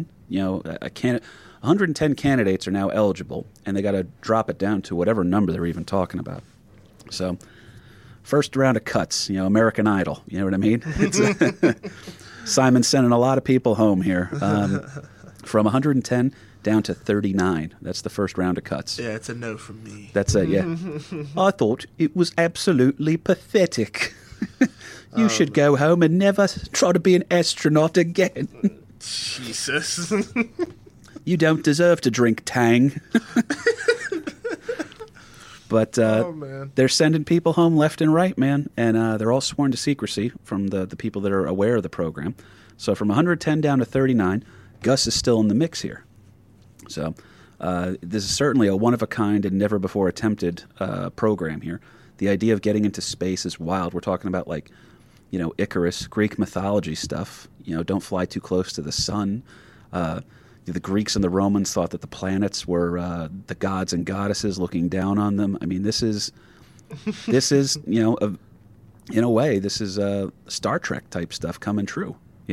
110 candidates are now eligible, and they got to drop it down to whatever number they're even talking about. So first round of cuts, American Idol. You know what I mean? Simon's sending a lot of people home here. From 110 down to 39. That's the first round of cuts. Yeah, it's a no from me. That's it, yeah. I thought it was absolutely pathetic. You should go home and never try to be an astronaut again. Jesus. You don't deserve to drink Tang. But they're sending people home left and right, man. And they're all sworn to secrecy from the people that are aware of the program. So from 110 down to 39, Gus is still in the mix here. So this is certainly a one-of-a-kind and never-before-attempted program here. The idea of getting into space is wild. We're talking about, like, Icarus, Greek mythology stuff. Don't fly too close to the sun. The Greeks and the Romans thought that the planets were the gods and goddesses looking down on them. I mean, this is in a way, this is Star Trek type stuff coming true.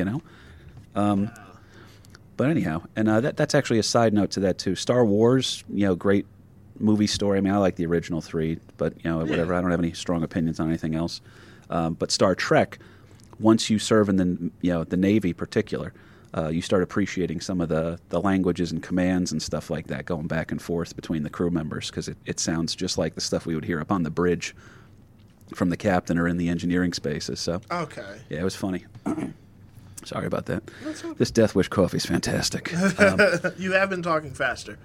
But anyhow, and that's actually a side note to that too. Star Wars, great movie story. I mean, I like the original 3, but whatever. I don't have any strong opinions on anything else. But Star Trek, once you serve in the Navy, particular, you start appreciating some of the languages and commands and stuff like that, going back and forth between the crew members, because it sounds just like the stuff we would hear up on the bridge from the captain or in the engineering spaces. So okay, yeah, it was funny. Sorry about that. This Death Wish coffee is fantastic. You have been talking faster.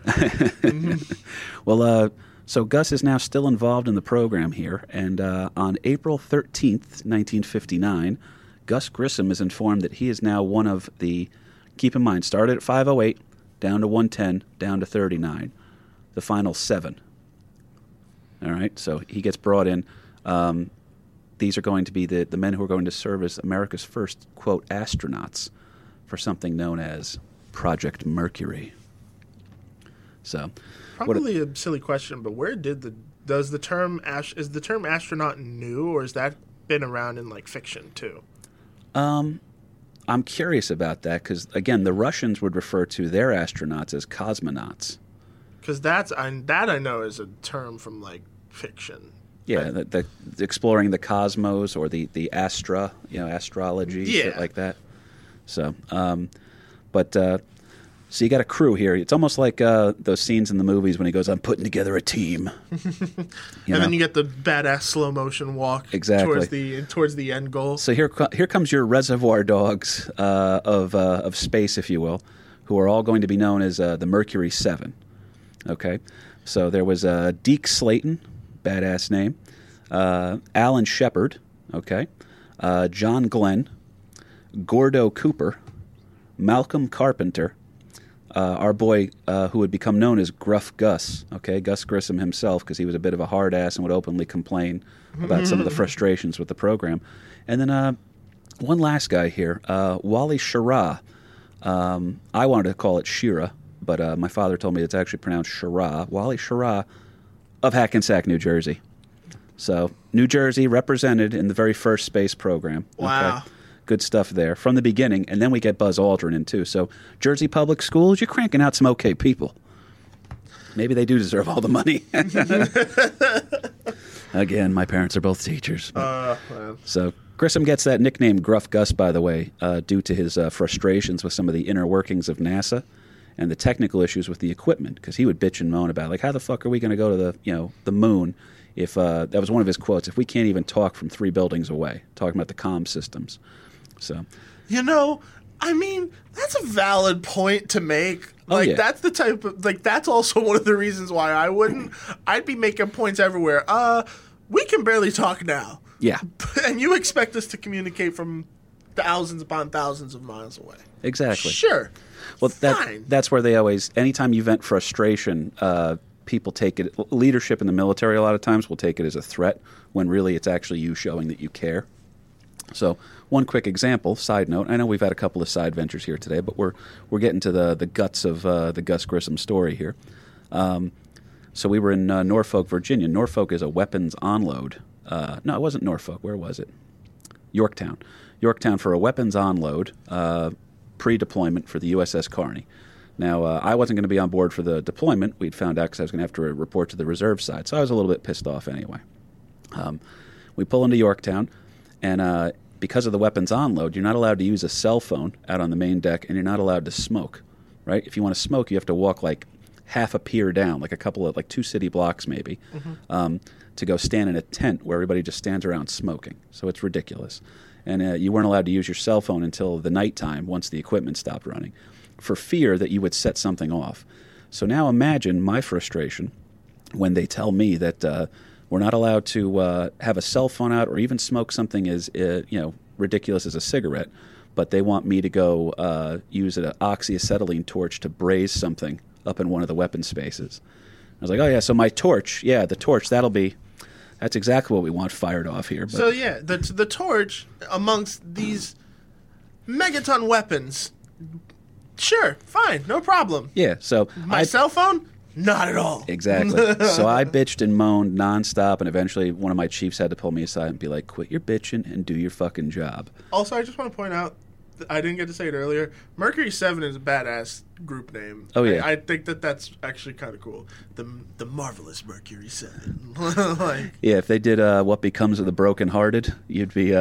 Well, so Gus is now still involved in the program here, and on April 13th, 1959, Gus Grissom is informed that he is now one of the, keep in mind, started at 508, down to 110, down to 39, the final 7. All right, so he gets brought in. These are going to be the men who are going to serve as America's first, quote, astronauts for something known as Project Mercury. So, probably a silly question, but where did is the term astronaut new, or has that been around in like fiction too? I'm curious about that because again, the Russians would refer to their astronauts as cosmonauts. Because I know is a term from like fiction. Yeah, the exploring the cosmos or the astrology, shit like that. So, but So you got a crew here. It's almost like those scenes in the movies when he goes, "I'm putting together a team." Then you get the badass slow motion walk Exactly. towards the end goal. So here comes your Reservoir Dogs of space, if you will, who are all going to be known as the Mercury 7. Okay, so there was Deke Slayton, badass name, Alan Shepard, okay, John Glenn, Gordo Cooper, Malcolm Carpenter, our boy who would become known as Gruff Gus, okay, Gus Grissom himself, because he was a bit of a hard ass and would openly complain about some of the frustrations with the program. And then one last guy here, Wally Schirra. I wanted to call it Shira, but my father told me it's actually pronounced Schirra. Wally Schirra of Hackensack, New Jersey. So New Jersey represented in the very first space program. Wow. Okay? Good stuff there from the beginning, and then we get Buzz Aldrin in too. So Jersey Public Schools, you're cranking out some okay people. Maybe they do deserve all the money. Again, my parents are both teachers. So Grissom gets that nickname Gruff Gus, by the way, due to his frustrations with some of the inner workings of NASA and the technical issues with the equipment, because he would bitch and moan about, like, how the fuck are we going to go to the moon if that was one of his quotes, if we can't even talk from 3 buildings away, talking about the comm systems. So, I mean, that's a valid point to make. Like, yeah. that's the type of, like, that's also one of the reasons why I wouldn't. I'd be making points everywhere. We can barely talk now. Yeah. And you expect us to communicate from thousands upon thousands of miles away. Exactly. Sure. Well, Fine. that's where they always, anytime you vent frustration, people take it, leadership in the military a lot of times will take it as a threat when really it's actually you showing that you care. So one quick example, side note, I know we've had a couple of side ventures here today, but we're getting to the guts of the Gus Grissom story here. So we were in Norfolk, Virginia. Norfolk is a weapons onload. No, it wasn't Norfolk. Where was it? Yorktown. Yorktown for a weapons onload pre-deployment for the USS Carney. Now, I wasn't going to be on board for the deployment. We'd found out because I was going to have to report to the reserve side. So I was a little bit pissed off anyway. We pull into Yorktown, and because of the weapons onload, you're not allowed to use a cell phone out on the main deck, and you're not allowed to smoke, right? If you want to smoke, you have to walk like half a pier down, like 2 city blocks maybe, to go stand in a tent where everybody just stands around smoking. So it's ridiculous. And you weren't allowed to use your cell phone until the nighttime once the equipment stopped running, for fear that you would set something off. So now imagine my frustration when they tell me that we're not allowed to have a cell phone out or even smoke something as ridiculous as a cigarette, but they want me to go use an oxyacetylene torch to braze something up in one of the weapon spaces. I was like, oh yeah, so my torch, the torch, that's exactly what we want fired off here. But, so yeah, the torch amongst these megaton weapons. Sure, fine, no problem. Yeah, so My cell phone? Not at all. Exactly. So I bitched and moaned nonstop, and eventually one of my chiefs had to pull me aside and be like, quit your bitching and do your fucking job. Also, I just want to point out, I didn't get to say it earlier, Mercury 7 is a badass group name. Oh, yeah. I think that's actually kind of cool. The Marvelous Mercury 7. Yeah, if they did What Becomes of the Brokenhearted, you'd be...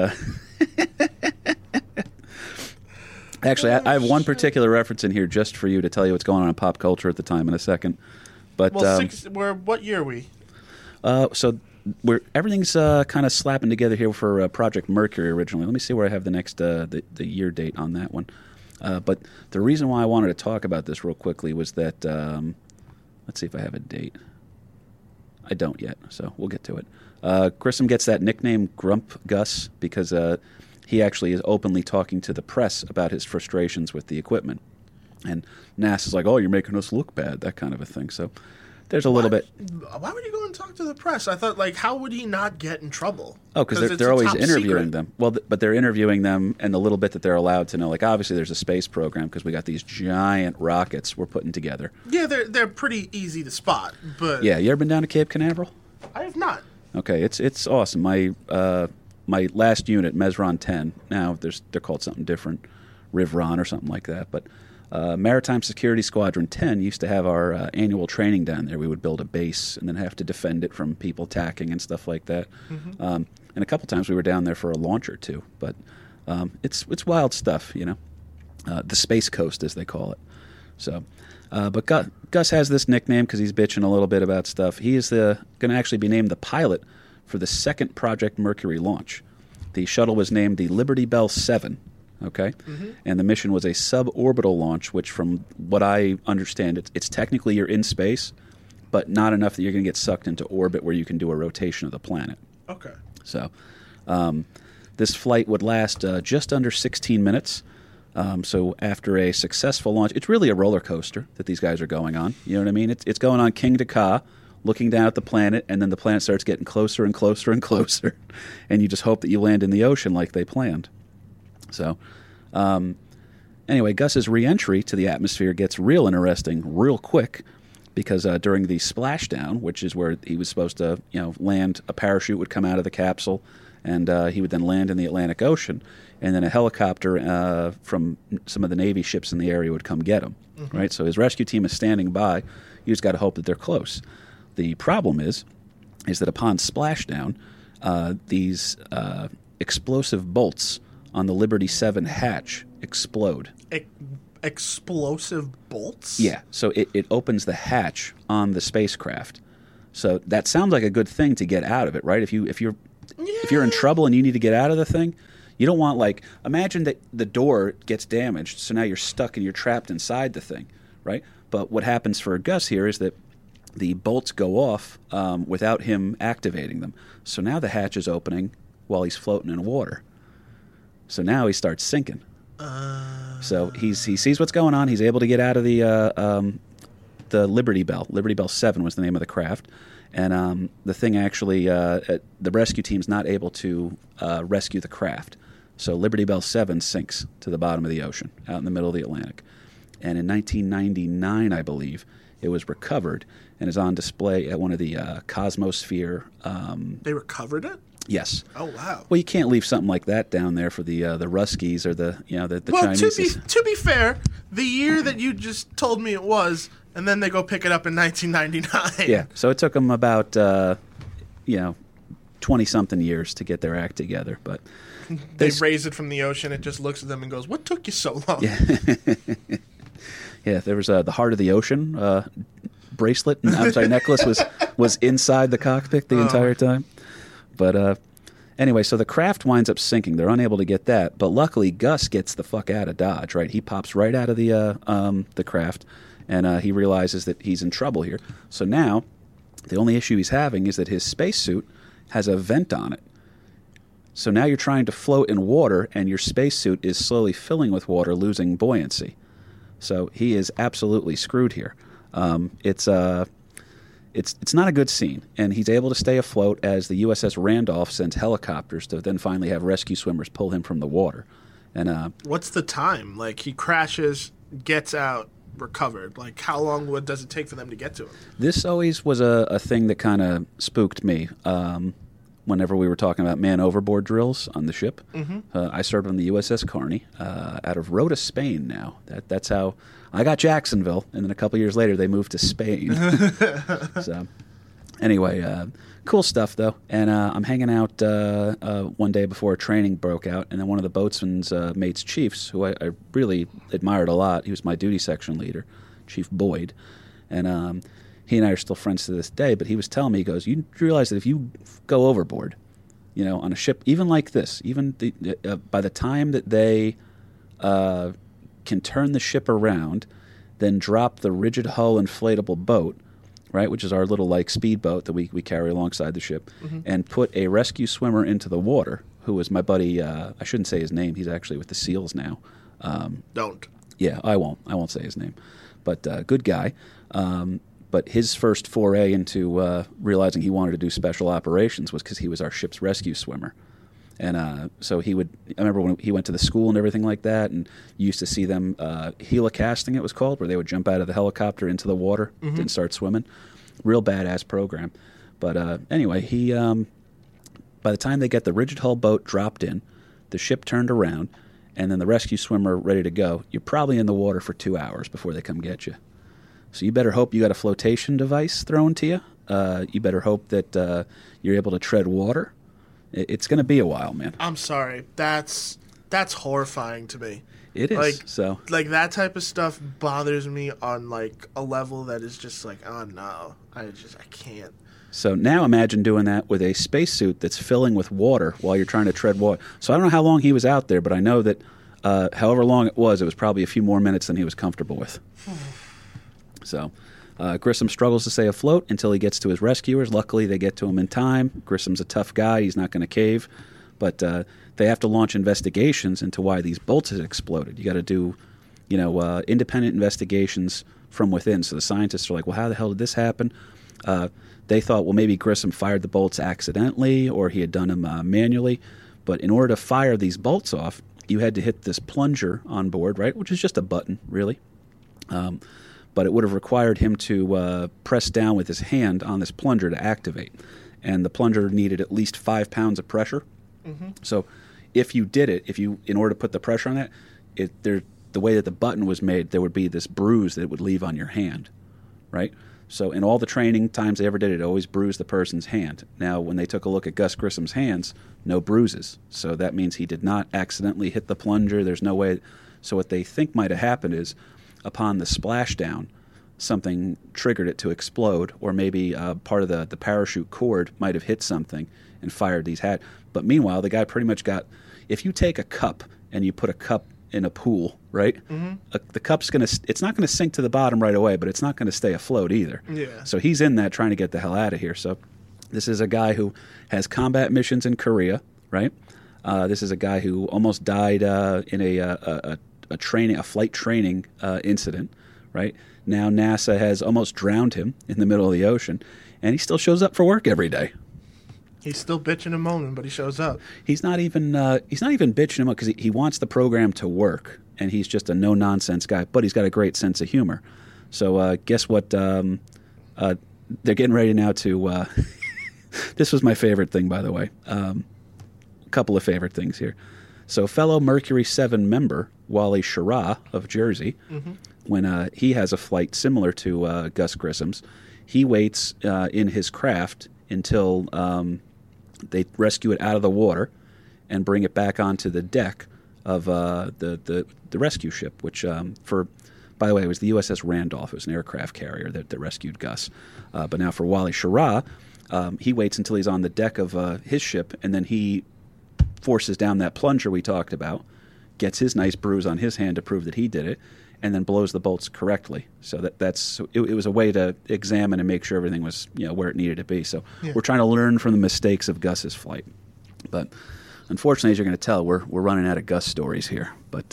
Actually, I have one particular reference in here just for you to tell you what's going on in pop culture at the time in a second. But what year are we? So everything's kind of slapping together here for Project Mercury originally. Let me see where I have the next the year date on that one. But the reason why I wanted to talk about this real quickly was that let's see if I have a date. I don't yet, so we'll get to it. Grissom gets that nickname Grump Gus because he actually is openly talking to the press about his frustrations with the equipment. And NASA's like, oh, you're making us look bad, that kind of a thing. So there's a little bit... Why would he go and talk to the press? I thought, how would he not get in trouble? Oh, because they're always interviewing them. Well, but they're interviewing them, and the little bit that they're allowed to know, obviously there's a space program because we got these giant rockets we're putting together. Yeah, they're pretty easy to spot, but... Yeah, you ever been down to Cape Canaveral? I have not. Okay, it's awesome. My last unit, Mesron 10, now they're called something different, Rivron or something like that, but Maritime Security Squadron 10 used to have our annual training down there. We would build a base and then have to defend it from people attacking and stuff like that. Mm-hmm. And a couple times we were down there for a launch or two, but it's wild stuff, the Space Coast, as they call it. So, but Gus has this nickname because he's bitching a little bit about stuff. He is going to actually be named the pilot for the second Project Mercury launch. The shuttle was named the Liberty Bell 7, okay? Mm-hmm. And the mission was a suborbital launch, which from what I understand, it's technically you're in space, but not enough that you're going to get sucked into orbit where you can do a rotation of the planet. Okay. So this flight would last just under 16 minutes. So after a successful launch, it's really a roller coaster that these guys are going on. You know what I mean? It's going on king to Ka, looking down at the planet, and then the planet starts getting closer and closer and closer, and you just hope that you land in the ocean like they planned. So anyway, Gus's re-entry to the atmosphere gets real interesting real quick because during the splashdown, which is where he was supposed to land, a parachute would come out of the capsule, and he would then land in the Atlantic Ocean, and then a helicopter from some of the Navy ships in the area would come get him. Mm-hmm. Right? So his rescue team is standing by. You just got to hope that they're close. The problem is that upon splashdown, these explosive bolts on the Liberty 7 hatch explode. Explosive bolts? Yeah, so it opens the hatch on the spacecraft. So that sounds like a good thing to get out of it, right? If you're in trouble and you need to get out of the thing, you don't want, imagine that the door gets damaged, so now you're stuck and you're trapped inside the thing, right? But what happens for Gus here is that the bolts go off without him activating them. So now the hatch is opening while he's floating in water. So now he starts sinking. So he sees what's going on. He's able to get out of the Liberty Bell. Liberty Bell 7 was the name of the craft. And the thing actually, the rescue team's not able to rescue the craft. So Liberty Bell 7 sinks to the bottom of the ocean, out in the middle of the Atlantic. And in 1999, I believe, it was recovered and is on display at one of the Cosmosphere. They recovered it? Yes. Oh, wow. Well, you can't leave something like that down there for the Ruskies or the well, Chinese. To be fair, the year that you just told me it was, and then they go pick it up in 1999. Yeah. So it took them about 20-something years to get their act together, but they raise it from the ocean. It just looks at them and goes, "What took you so long?" Yeah. Yeah. There was the Heart of the Ocean bracelet. Necklace was inside the cockpit the entire time. But anyway, so the craft winds up sinking. They're unable to get that. But luckily, Gus gets the fuck out of Dodge, right? He pops right out of the craft, and he realizes that he's in trouble here. So now, the only issue he's having is that his spacesuit has a vent on it. So now you're trying to float in water, and your spacesuit is slowly filling with water, losing buoyancy. So he is absolutely screwed here. It's not a good scene, and he's able to stay afloat as the USS Randolph sends helicopters to then finally have rescue swimmers pull him from the water. And what's the time? Like, he crashes, gets out, recovered. Like, how long does it take for them to get to him? This always was a thing that kind of spooked me. Whenever we were talking about man overboard drills on the ship, I served on the USS Carney out of Rota, Spain. Now that's how I got Jacksonville, and then a couple years later they moved to Spain. So anyway, cool stuff though. And I'm hanging out one day before training broke out, and then one of the boatswain's mates, chiefs, who I really admired a lot. He was my duty section leader, Chief Boyd, and he and I are still friends to this day, but he was telling me, he goes, you realize that if you go overboard, on a ship, even like this, even by the time that they can turn the ship around, then drop the rigid hull inflatable boat, right, which is our little speedboat that we carry alongside the ship, and put a rescue swimmer into the water, who was my buddy, I shouldn't say his name, he's actually with the SEALs now. Don't. Yeah, I won't say his name, but good guy. But his first foray into realizing he wanted to do special operations was because he was our ship's rescue swimmer. And so I remember when he went to the school and everything like that, and you used to see them helicasting, it was called, where they would jump out of the helicopter into the water and start swimming. Real badass program. But anyway, he by the time they get the rigid hull boat dropped in, the ship turned around, and then the rescue swimmer ready to go, you're probably in the water for 2 hours before they come get you. So you better hope you got a flotation device thrown to you. You better hope that you're able to tread water. It's going to be a while, man. I'm sorry. That's horrifying to me. It is. Like, So like that type of stuff bothers me on like a level that is just like, oh no, I can't. So now imagine doing that with a spacesuit that's filling with water while you're trying to tread water. So I don't know how long he was out there, but I know that however long it was probably a few more minutes than he was comfortable with. So Grissom struggles to stay afloat until he gets to his rescuers. Luckily, they get to him in time. Grissom's a tough guy. He's not going to cave. But they have to launch investigations into why these bolts had exploded. You got to do, independent investigations from within. So the scientists are like, well, how the hell did this happen? They thought, well, maybe Grissom fired the bolts accidentally or he had done them manually. But in order to fire these bolts off, you had to hit this plunger on board, right, which is just a button, really. But it would have required him to press down with his hand on this plunger to activate. And the plunger needed at least 5 pounds of pressure. Mm-hmm. So if you did it, in order to put the pressure on that, the way that the button was made, there would be this bruise that it would leave on your hand, right? So in all the training times they ever did it, always bruised the person's hand. Now, when they took a look at Gus Grissom's hands, no bruises. So that means he did not accidentally hit the plunger. There's no way. So what they think might have happened is, upon the splashdown, something triggered it to explode, or maybe part of the parachute cord might have hit something and fired these hat. But meanwhile, the guy pretty much got, if you take a cup and you put a cup in a pool, right? Mm-hmm. The cup's it's not going to sink to the bottom right away, but it's not going to stay afloat either. Yeah. So he's in that trying to get the hell out of here. So this is a guy who has combat missions in Korea, right? This is a guy who almost died in a flight training incident, right? Now NASA has almost drowned him in the middle of the ocean, and he still shows up for work every day. He's still bitching and moaning, but he shows up. He's not even bitching him because he wants the program to work, and he's just a no nonsense guy. But he's got a great sense of humor. So guess what? They're getting ready now to. This was my favorite thing, by the way. A couple of favorite things here. So fellow Mercury 7 member Wally Schirra of Jersey, mm-hmm. when he has a flight similar to Gus Grissom's, he waits in his craft until they rescue it out of the water and bring it back onto the deck of the rescue ship, which by the way, it was the USS Randolph. It was an aircraft carrier that rescued Gus. But now for Wally Schirra, he waits until he's on the deck of his ship, and then he forces down that plunger we talked about, gets his nice bruise on his hand to prove that he did it, and then blows the bolts correctly. So it was a way to examine and make sure everything was where it needed to be. So We're trying to learn from the mistakes of Gus's flight. But unfortunately, as you're going to tell, we're running out of Gus stories here. But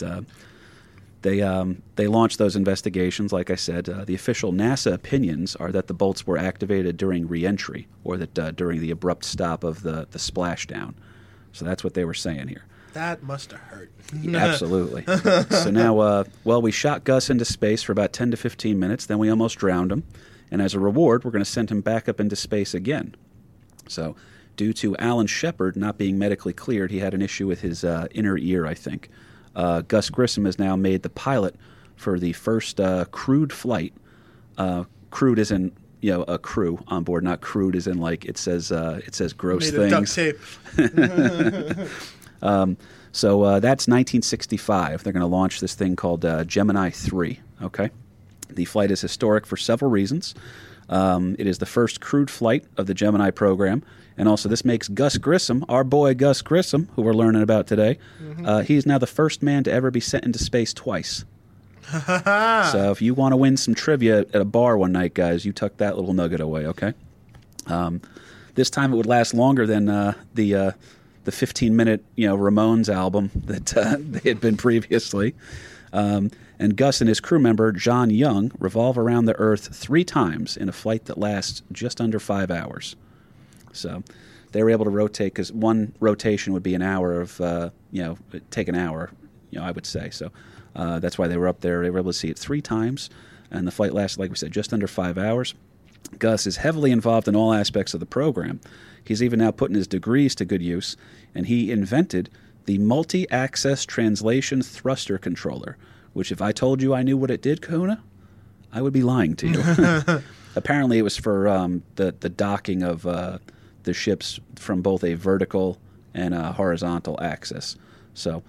they launched those investigations. Like I said, the official NASA opinions are that the bolts were activated during reentry, or that during the abrupt stop of the splashdown. So that's what they were saying here. That must have hurt. Absolutely. So now, we shot Gus into space for about 10 to 15 minutes. Then we almost drowned him. And as a reward, we're going to send him back up into space again. So due to Alan Shepard not being medically cleared, he had an issue with his inner ear, I think. Gus Grissom has now made the pilot for the first crewed flight. Crewed is in a crew on board, not crude as in like it says gross made things. Of duct tape. So that's 1965. They're going to launch this thing called Gemini 3. Okay, the flight is historic for several reasons. It is the first crewed flight of the Gemini program, and also this makes Gus Grissom, our boy Gus Grissom, who we're learning about today, he's now the first man to ever be sent into space twice. So if you want to win some trivia at a bar one night, guys, you tuck that little nugget away, okay? This time it would last longer than the 15-minute Ramones album that they had been previously. And Gus and his crew member, John Young, revolve around the Earth 3 times in a flight that lasts just under 5 hours. So they were able to rotate, because one rotation would be an hour of, take an hour, I would say. So that's why they were up there. They were able to see it 3 times, and the flight lasted, like we said, just under 5 hours. Gus is heavily involved in all aspects of the program. He's even now putting his degrees to good use, and he invented the multi-access translation thruster controller, which if I told you I knew what it did, Kahuna, I would be lying to you. Apparently it was for the docking of the ships from both a vertical and a horizontal axis. So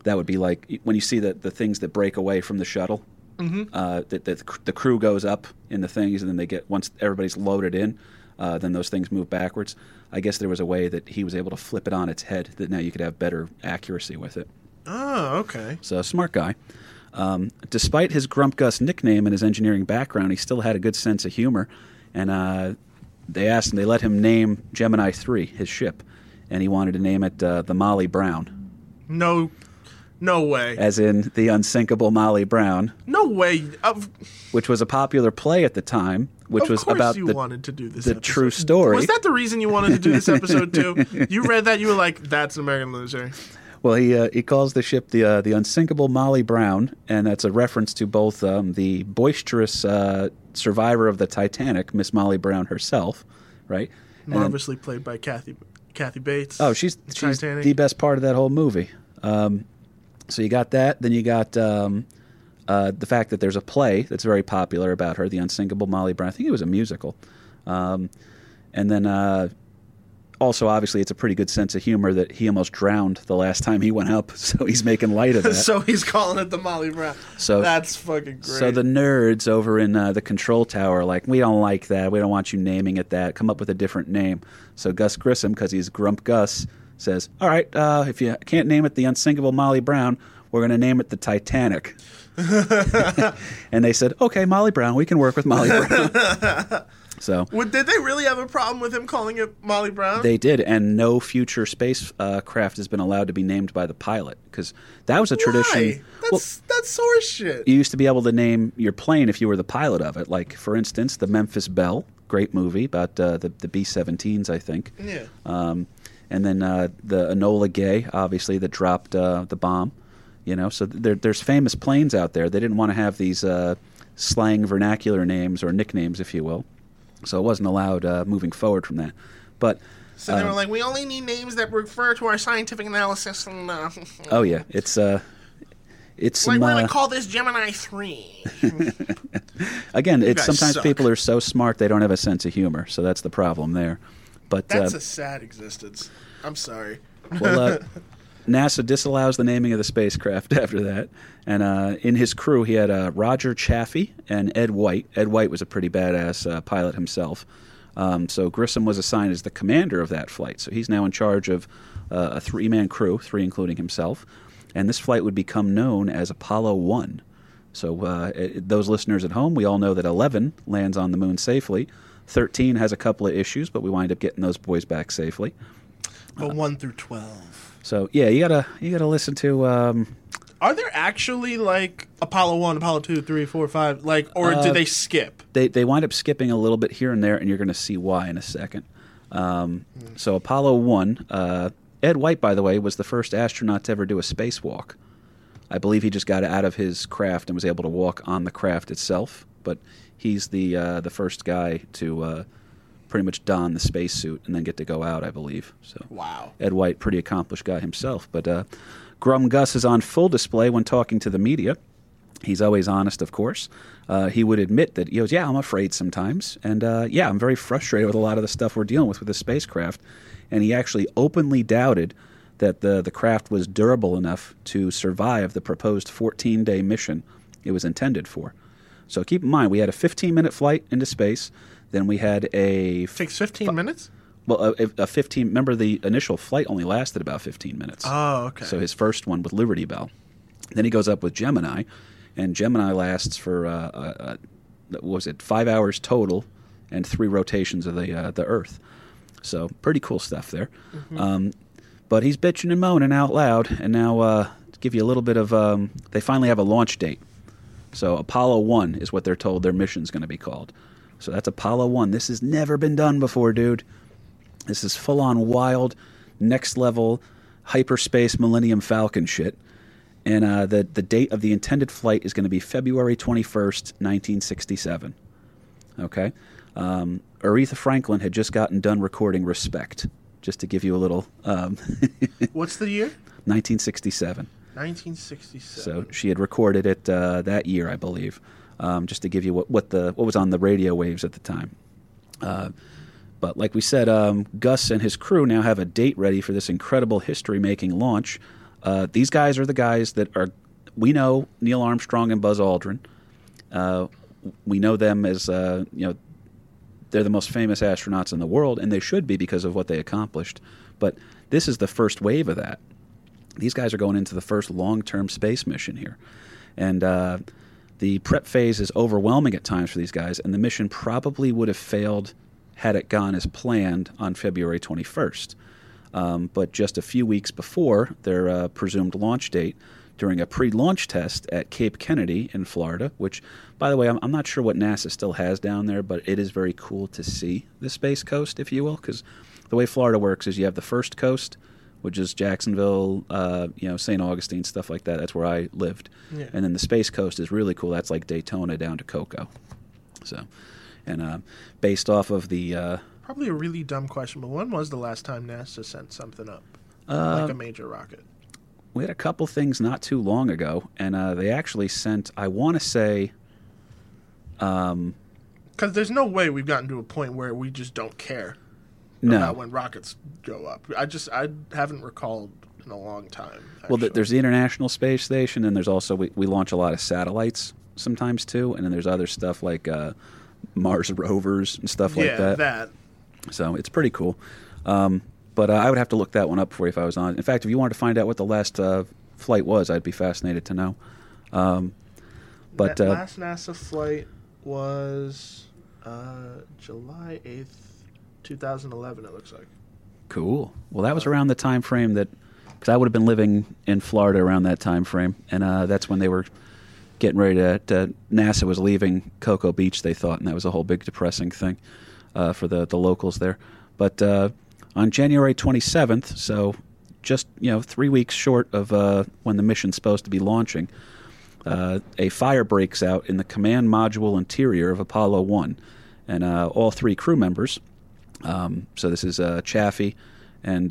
that would be like when you see the things that break away from the shuttle. The crew goes up in the things, and then once everybody's loaded in, then those things move backwards. I guess there was a way that he was able to flip it on its head that now you could have better accuracy with it. Oh, okay. So, smart guy. Despite his Grump Gus nickname and his engineering background, he still had a good sense of humor. And they let him name Gemini 3, his ship, and he wanted to name it the Molly Brown. No way. As in the unsinkable Molly Brown. No way. Which was a popular play at the time, which was about wanted to do this episode. True story. Was that the reason you wanted to do this episode too? You read that, you were like, "That's an American Loser." Well, he calls the ship the unsinkable Molly Brown, and that's a reference to both the boisterous survivor of the Titanic, Miss Molly Brown herself, right? Marvelously played by Kathy Bates. Oh, she's the best part of that whole movie. So you got that. Then you got the fact that there's a play that's very popular about her, The Unsinkable Molly Brown. I think it was a musical. And then also, obviously, it's a pretty good sense of humor that he almost drowned the last time he went up, so he's making light of that. So he's calling it the Molly Brown. So that's fucking great. So the nerds over in the control tower are like, we don't like that. We don't want you naming it that. Come up with a different name. So Gus Grissom, because he's Grump Gus, says, all right, if you can't name it the Unsinkable Molly Brown, we're going to name it the Titanic. And they said, okay, Molly Brown, we can work with Molly Brown. So did they really have a problem with him calling it Molly Brown? They did, and no future space craft has been allowed to be named by the pilot, because that was a tradition. That's horse shit. You used to be able to name your plane if you were the pilot of it. Like, for instance, the Memphis Belle, great movie about the B-17s, I think. Yeah. And then the Enola Gay, obviously, that dropped the bomb. You know, so there's famous planes out there. They didn't want to have these slang vernacular names or nicknames, if you will. So it wasn't allowed moving forward from that. But so they were like, we only need names that refer to our scientific analysis. And, oh yeah, it's like we're going to call this Gemini 3. Again, it's sometimes suck. People are so smart they don't have a sense of humor. So that's the problem there. But that's a sad existence. I'm sorry. Well, NASA disallows the naming of the spacecraft after that. And in his crew, he had Roger Chaffee and Ed White. Ed White was a pretty badass pilot himself. So Grissom was assigned as the commander of that flight. So he's now in charge of a three-man crew, three including himself. And this flight would become known as Apollo 1. So those listeners at home, we all know that 11 lands on the moon safely. 13 has a couple of issues, but we wind up getting those boys back safely. But 1 through 12. So yeah, you gotta listen to. Are there actually like Apollo 1, Apollo 2, 3, 4, 5, like, or do they skip? They wind up skipping a little bit here and there, and you're going to see why in a second. So Apollo 1, Ed White, by the way, was the first astronaut to ever do a spacewalk. I believe he just got out of his craft and was able to walk on the craft itself, but he's the first guy to pretty much don the spacesuit and then get to go out, I believe. So wow. Ed White, pretty accomplished guy himself. But Grum Gus is on full display when talking to the media. He's always honest, of course. He would admit that he goes, yeah, I'm afraid sometimes. And yeah, I'm very frustrated with a lot of the stuff we're dealing with the spacecraft. And he actually openly doubted that the craft was durable enough to survive the proposed 14-day mission it was intended for. So keep in mind, we had a 15-minute flight into space. Then we had a... Takes 15 minutes? Well, a 15... Remember, the initial flight only lasted about 15 minutes. Oh, okay. So his first one with Liberty Bell. Then he goes up with Gemini, and Gemini lasts for, what was it, 5 hours total and 3 rotations of the Earth. So pretty cool stuff there. Mm-hmm. But he's bitching and moaning out loud, and now to give you a little bit of... they finally have a launch date. So Apollo 1 is what they're told their mission's going to be called. So that's Apollo 1. This has never been done before, dude. This is full-on wild, next-level, hyperspace Millennium Falcon shit. And the date of the intended flight is going to be February 21st, 1967. Okay? Aretha Franklin had just gotten done recording Respect, just to give you a little... What's the year? 1967. 1967. So she had recorded it that year, I believe, just to give you what was on the radio waves at the time. But like we said, Gus and his crew now have a date ready for this incredible history-making launch these guys are the guys that are. We know Neil Armstrong and Buzz Aldrin. We know them as they're the most famous astronauts in the world, and they should be because of what they accomplished. But this is the first wave of that. These guys are going into the first long-term space mission here. And the prep phase is overwhelming at times for these guys, and the mission probably would have failed had it gone as planned on February 21st. But just a few weeks before their presumed launch date, during a pre-launch test at Cape Kennedy in Florida, which, by the way, I'm not sure what NASA still has down there, but it is very cool to see the Space Coast, if you will, because the way Florida works is you have the first coast, which is Jacksonville, St. Augustine, stuff like that. That's where I lived. Yeah. And then the Space Coast is really cool. That's like Daytona down to Cocoa. So, and based off of the... Probably a really dumb question, but when was the last time NASA sent something up? Like a major rocket? We had a couple things not too long ago, and they actually sent, I want to say... Because there's no way we've gotten to a point where we just don't care about when rockets go up. I haven't recalled in a long time. Actually. Well, there's the International Space Station, and there's also, we launch a lot of satellites sometimes too, and then there's other stuff like Mars rovers and stuff like that. Yeah, that. So it's pretty cool. But I would have to look that one up for you if I was on. In fact, if you wanted to find out what the last flight was, I'd be fascinated to know. But last NASA flight was July 8th, 2011, it looks like. Cool. Well, that was around the time frame that, because I would have been living in Florida around that time frame, and that's when they were getting ready to NASA was leaving Cocoa Beach, they thought, and that was a whole big depressing thing for the locals there. But on January 27th, so just 3 weeks short of when the mission's supposed to be launching, a fire breaks out in the command module interior of Apollo 1, and all three crew members, so this is Chaffee and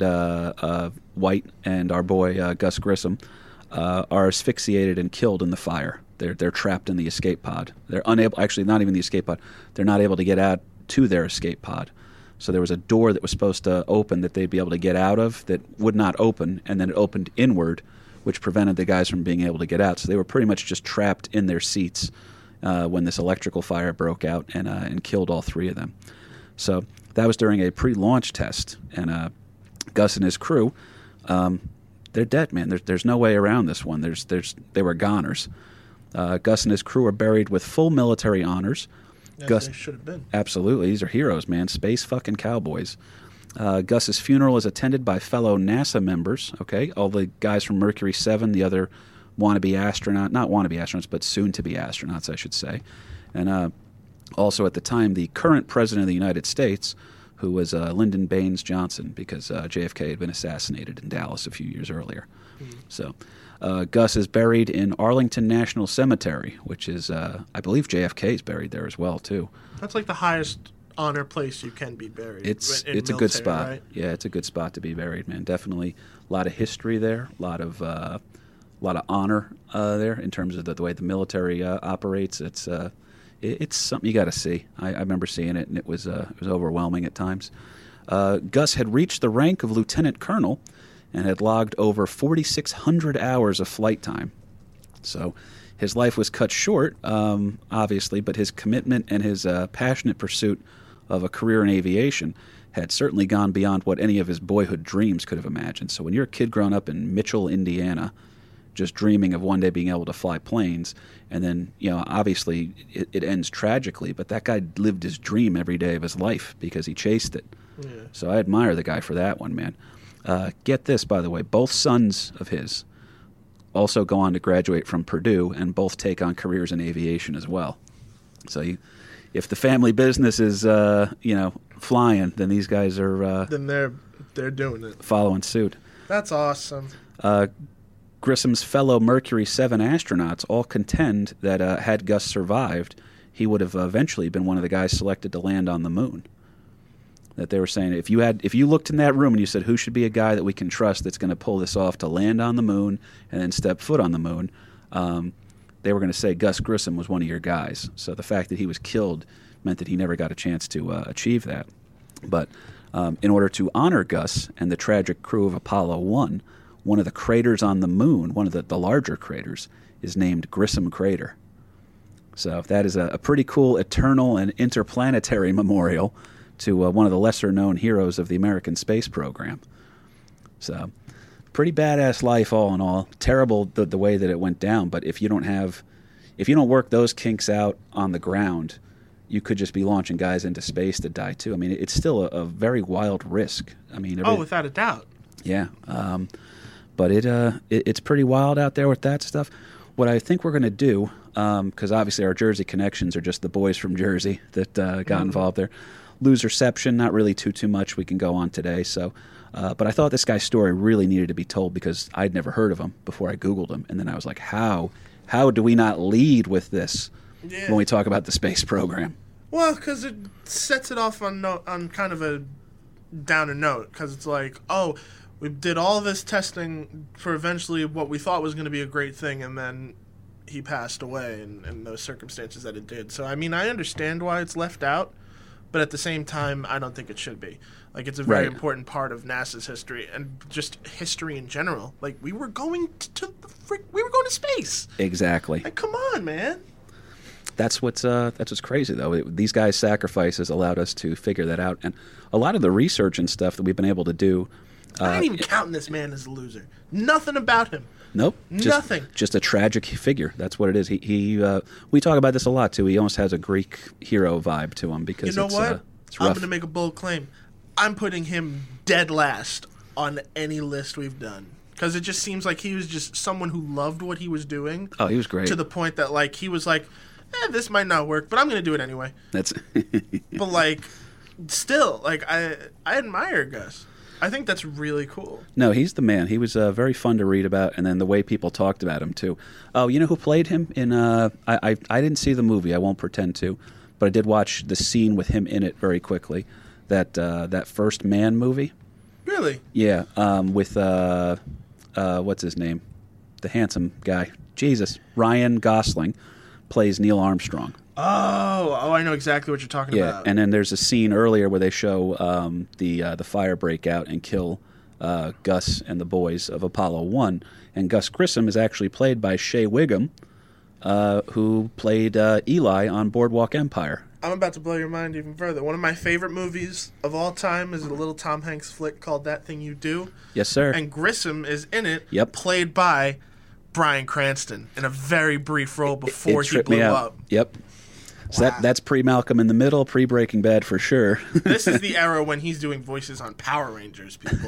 White and our boy Gus Grissom, are asphyxiated and killed in the fire. They're trapped in the escape pod. They're unable, actually not even the escape pod, they're not able to get out to their escape pod. So there was a door that was supposed to open that they'd be able to get out of that would not open, and then it opened inward, which prevented the guys from being able to get out. So they were pretty much just trapped in their seats when this electrical fire broke out and killed all three of them. So that was during a pre-launch test, and Gus and his crew, they're dead, man. There's no way around this one. They were goners. Gus and his crew are buried with full military honors. As Gus they should have been. Absolutely. These are heroes, man. Space fucking cowboys. Gus's funeral is attended by fellow NASA members, okay? All the guys from Mercury 7, the other not wannabe astronauts, but soon-to-be astronauts, I should say. And also at the time, the current president of the United States, who was Lyndon Baines Johnson, because JFK had been assassinated in Dallas a few years earlier. Mm-hmm. So Gus is buried in Arlington National Cemetery, which is, I believe JFK is buried there as well, too. That's like the highest honor place you can be buried. It's military, a good spot. Right? Yeah, it's a good spot to be buried, man. Definitely a lot of history there, a lot of honor there in terms of the way the military operates. It's something you got to see. I remember seeing it, and it was overwhelming at times. Gus had reached the rank of lieutenant colonel and had logged over 4,600 hours of flight time. So his life was cut short, obviously, but his commitment and his passionate pursuit of a career in aviation had certainly gone beyond what any of his boyhood dreams could have imagined. So when you're a kid growing up in Mitchell, Indiana, just dreaming of one day being able to fly planes, and then, obviously it ends tragically, but that guy lived his dream every day of his life because he chased it. Yeah. So I admire the guy for that one, man. Get this, by the way, both sons of his also go on to graduate from Purdue and both take on careers in aviation as well. So if the family business is, flying, then these guys are... then they're doing it. Following suit. That's awesome. Grissom's fellow Mercury 7 astronauts all contend that had Gus survived, he would have eventually been one of the guys selected to land on the moon. That they were saying, if you looked in that room and you said, who should be a guy that we can trust that's going to pull this off to land on the moon and then step foot on the moon, they were going to say Gus Grissom was one of your guys. So the fact that he was killed meant that he never got a chance to achieve that. But in order to honor Gus and the tragic crew of Apollo 1, one of the craters on the moon, one of the larger craters, is named Grissom Crater. So that is a pretty cool eternal and interplanetary memorial to one of the lesser-known heroes of the American space program. So pretty badass life all in all. Terrible the way that it went down, but if you don't work those kinks out on the ground, you could just be launching guys into space to die too. I mean, it's still a very wild risk. I mean, without a doubt. Yeah, but it's pretty wild out there with that stuff. What I think we're going to do, because obviously our Jersey connections are just the boys from Jersey that got involved there. Loserception, not really too much we can go on today. So, but I thought this guy's story really needed to be told because I'd never heard of him before I Googled him, and then I was like, how do we not lead with this when we talk about the space program? Well, because it sets it off on kind of a downer note, because it's like, oh, we did all this testing for eventually what we thought was going to be a great thing, and then he passed away in those circumstances that it did. So, I mean, I understand why it's left out, but at the same time, I don't think it should be. Like, it's a very important part of NASA's history and just history in general. Like, we were going we were going to space. Exactly. Like, come on, man. That's what's crazy though. These guys' sacrifices allowed us to figure that out, and a lot of the research and stuff that we've been able to do. I ain't even counting this man as a loser. Nothing about him. Nope. Nothing. Just a tragic figure. That's what it is. We talk about this a lot too. He almost has a Greek hero vibe to him because you know what? It's rough. I'm going to make a bold claim. I'm putting him dead last on any list we've done. Because it just seems like he was just someone who loved what he was doing. Oh, he was great. To the point that, like, he was like, this might not work, but I'm going to do it anyway. That's. But, like, still, like, I admire Gus. I think that's really cool. No, he's the man. He was very fun to read about, and then the way people talked about him, too. Oh, you know who played him in... I didn't see the movie. I won't pretend to. But I did watch the scene with him in it very quickly. That First Man movie. Really? Yeah, with... what's his name? The handsome guy. Jesus. Ryan Gosling plays Neil Armstrong. Oh, I know exactly what you're talking about. Yeah, and then there's a scene earlier where they show the fire break out and kill Gus and the boys of Apollo 1. And Gus Grissom is actually played by Shea Whigham, who played Eli on Boardwalk Empire. I'm about to blow your mind even further. One of my favorite movies of all time is a little Tom Hanks flick called That Thing You Do. Yes, sir. And Grissom is in it, Yep. played by Bryan Cranston in a very brief role before he blew up. Yep. So Wow. that's pre-Malcolm in the Middle, pre-Breaking Bad for sure. This is the era when he's doing voices on Power Rangers, people.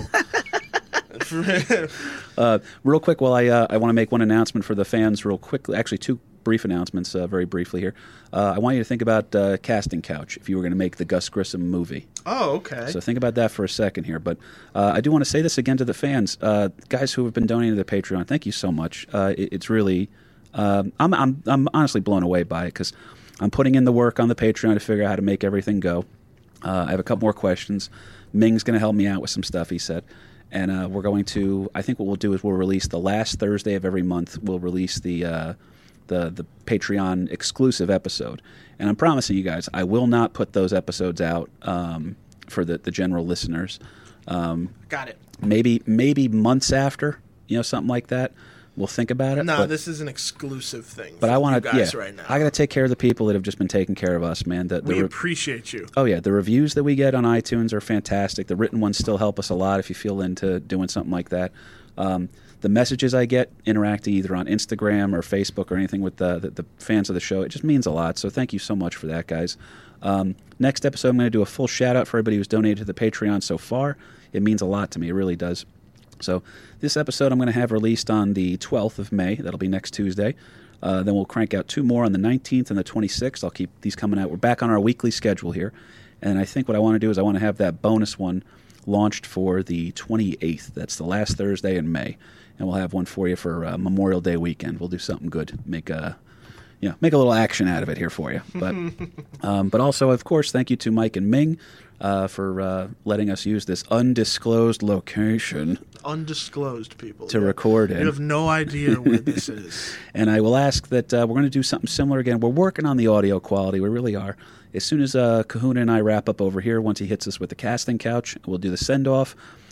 Real quick, well, I want to make one announcement for the fans real quickly. Actually, two brief announcements very briefly here. I want you to think about Casting Couch if you were going to make the Gus Grissom movie. Oh, okay. So think about that for a second here. But I do want to say this again to the fans. Guys who have been donating to the Patreon, thank you so much. It's really... I'm honestly blown away by it because I'm putting in the work on the Patreon to figure out how to make everything go. I have a couple more questions. Ming's going to help me out with some stuff, he said. And we're going to, I think what we'll do is we'll release the last Thursday of every month, we'll release the Patreon exclusive episode. And I'm promising you guys, I will not put those episodes out for the general listeners. Got it. Maybe months after, something like that. We'll think about it. No, this is an exclusive thing. But I want to, right now. I got to take care of the people that have just been taking care of us, man. We appreciate you. Oh yeah, the reviews that we get on iTunes are fantastic. The written ones still help us a lot if you feel into doing something like that. The messages I get interacting either on Instagram or Facebook or anything with the fans of the show, it just means a lot. So thank you so much for that, guys. Next episode, I'm going to do a full shout out for everybody who's donated to the Patreon so far. It means a lot to me. It really does. So this episode I'm going to have released on the 12th of May. That'll be next Tuesday. Then we'll crank out two more on the 19th and the 26th. I'll keep these coming out. We're back on our weekly schedule here. And I think what I want to do is I want to have that bonus one launched for the 28th. That's the last Thursday in May. And we'll have one for you for Memorial Day weekend. We'll do something good. Make a little action out of it here for you. But also, of course, thank you to Mike and Ming for letting us use this undisclosed location. Undisclosed, people. To record in. You have no idea where this is. And I will ask that we're going to do something similar again. We're working on the audio quality. We really are. As soon as Kahuna and I wrap up over here, once he hits us with the casting couch, we'll do the send-off.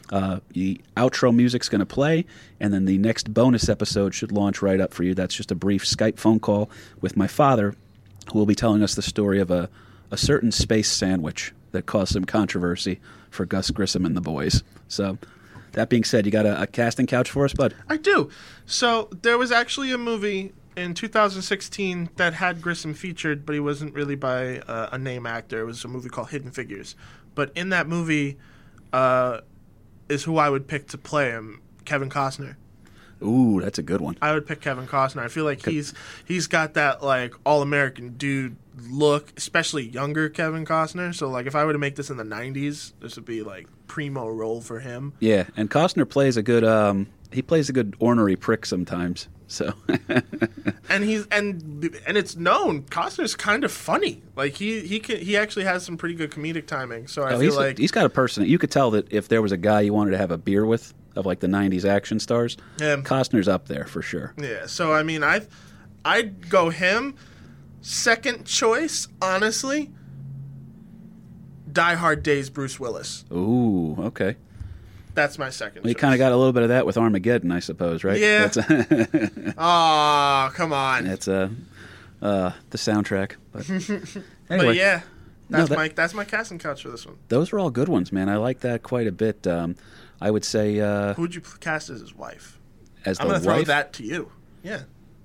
The outro music's going to play, and then the next bonus episode should launch right up for you. That's just a brief Skype phone call with my father, who will be telling us the story of a certain space sandwich that caused some controversy for Gus Grissom and the boys. So, that being said, you got a casting couch for us, bud? I do. So there was actually a movie in 2016 that had Grissom featured, but he wasn't really by a name actor. It was a movie called Hidden Figures. But in that movie is who I would pick to play him, Kevin Costner. Ooh, that's a good one. I would pick Kevin Costner. I feel like he's got that like all-American dude look, especially younger Kevin Costner. So like if I were to make this in the 90s, this would be like primo role for him. Yeah, and Costner plays a good he plays a good ornery prick sometimes. So and it's known Costner's kind of funny. Like he actually has some pretty good comedic timing. So I feel like he's got a person. You could tell that if there was a guy you wanted to have a beer with of like the 90s action stars, Costner's up there for sure. Yeah, so I mean I'd go him. Second choice, honestly, Die Hard Days Bruce Willis. Ooh, okay. That's my second choice. You kind of got a little bit of that with Armageddon, I suppose, right? Yeah. Oh, come on. That's the soundtrack. But, anyway. But yeah, that's my casting couch for this one. Those are all good ones, man. I like that quite a bit. I would say... who would you cast as his wife? As I'm the going to throw wife? that to you. Yeah.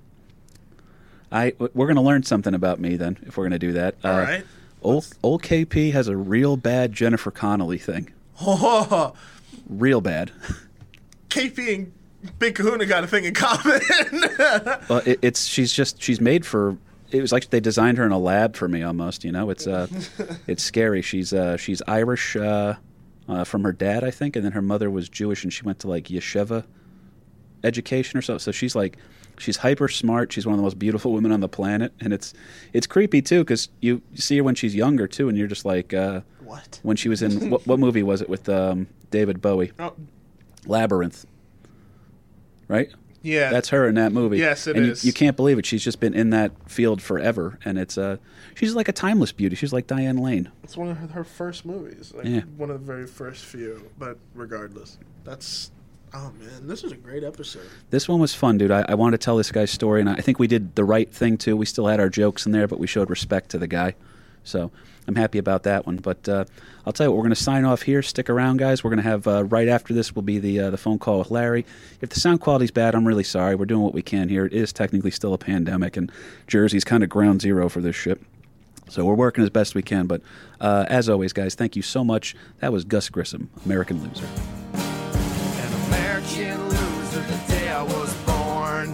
We're going to learn something about me then, if we're going to do that. All right. Old KP has a real bad Jennifer Connelly thing. Oh, real bad. KP and Big Kahuna got a thing in common. Well, she's made for. It was like they designed her in a lab for me almost. You know, it's scary. She's Irish from her dad, I think, and then her mother was Jewish, and she went to like yeshiva education or something. So she's hyper smart. She's one of the most beautiful women on the planet, and it's creepy too because you see her when she's younger too, and you're just like, what? When she was in what movie was it with David Bowie? Oh. Labyrinth, right? Yeah, that's her in that movie. Yes, it and is. You can't believe it. She's just been in that field forever, and she's like a timeless beauty. She's like Diane Lane. It's one of her first movies, like one of the very first few. But regardless, oh man, this was a great episode. This one was fun, dude. I wanted to tell this guy's story, and I think we did the right thing too. We still had our jokes in there, but we showed respect to the guy. So I'm happy about that one. But I'll tell you what, we're going to sign off here. Stick around, guys. We're going to have right after this will be the phone call with Larry. If the sound quality's bad, I'm really sorry. We're doing what we can here. It is technically still a pandemic, and Jersey's kind of ground zero for this shit. So we're working as best we can. But as always, guys, thank you so much. That was Gus Grissom, American Loser. An American loser the day I was born.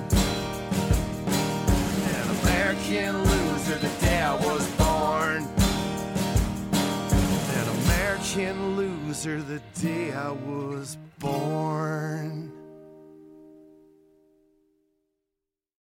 An American loser the day I was born. An American loser the day I was born.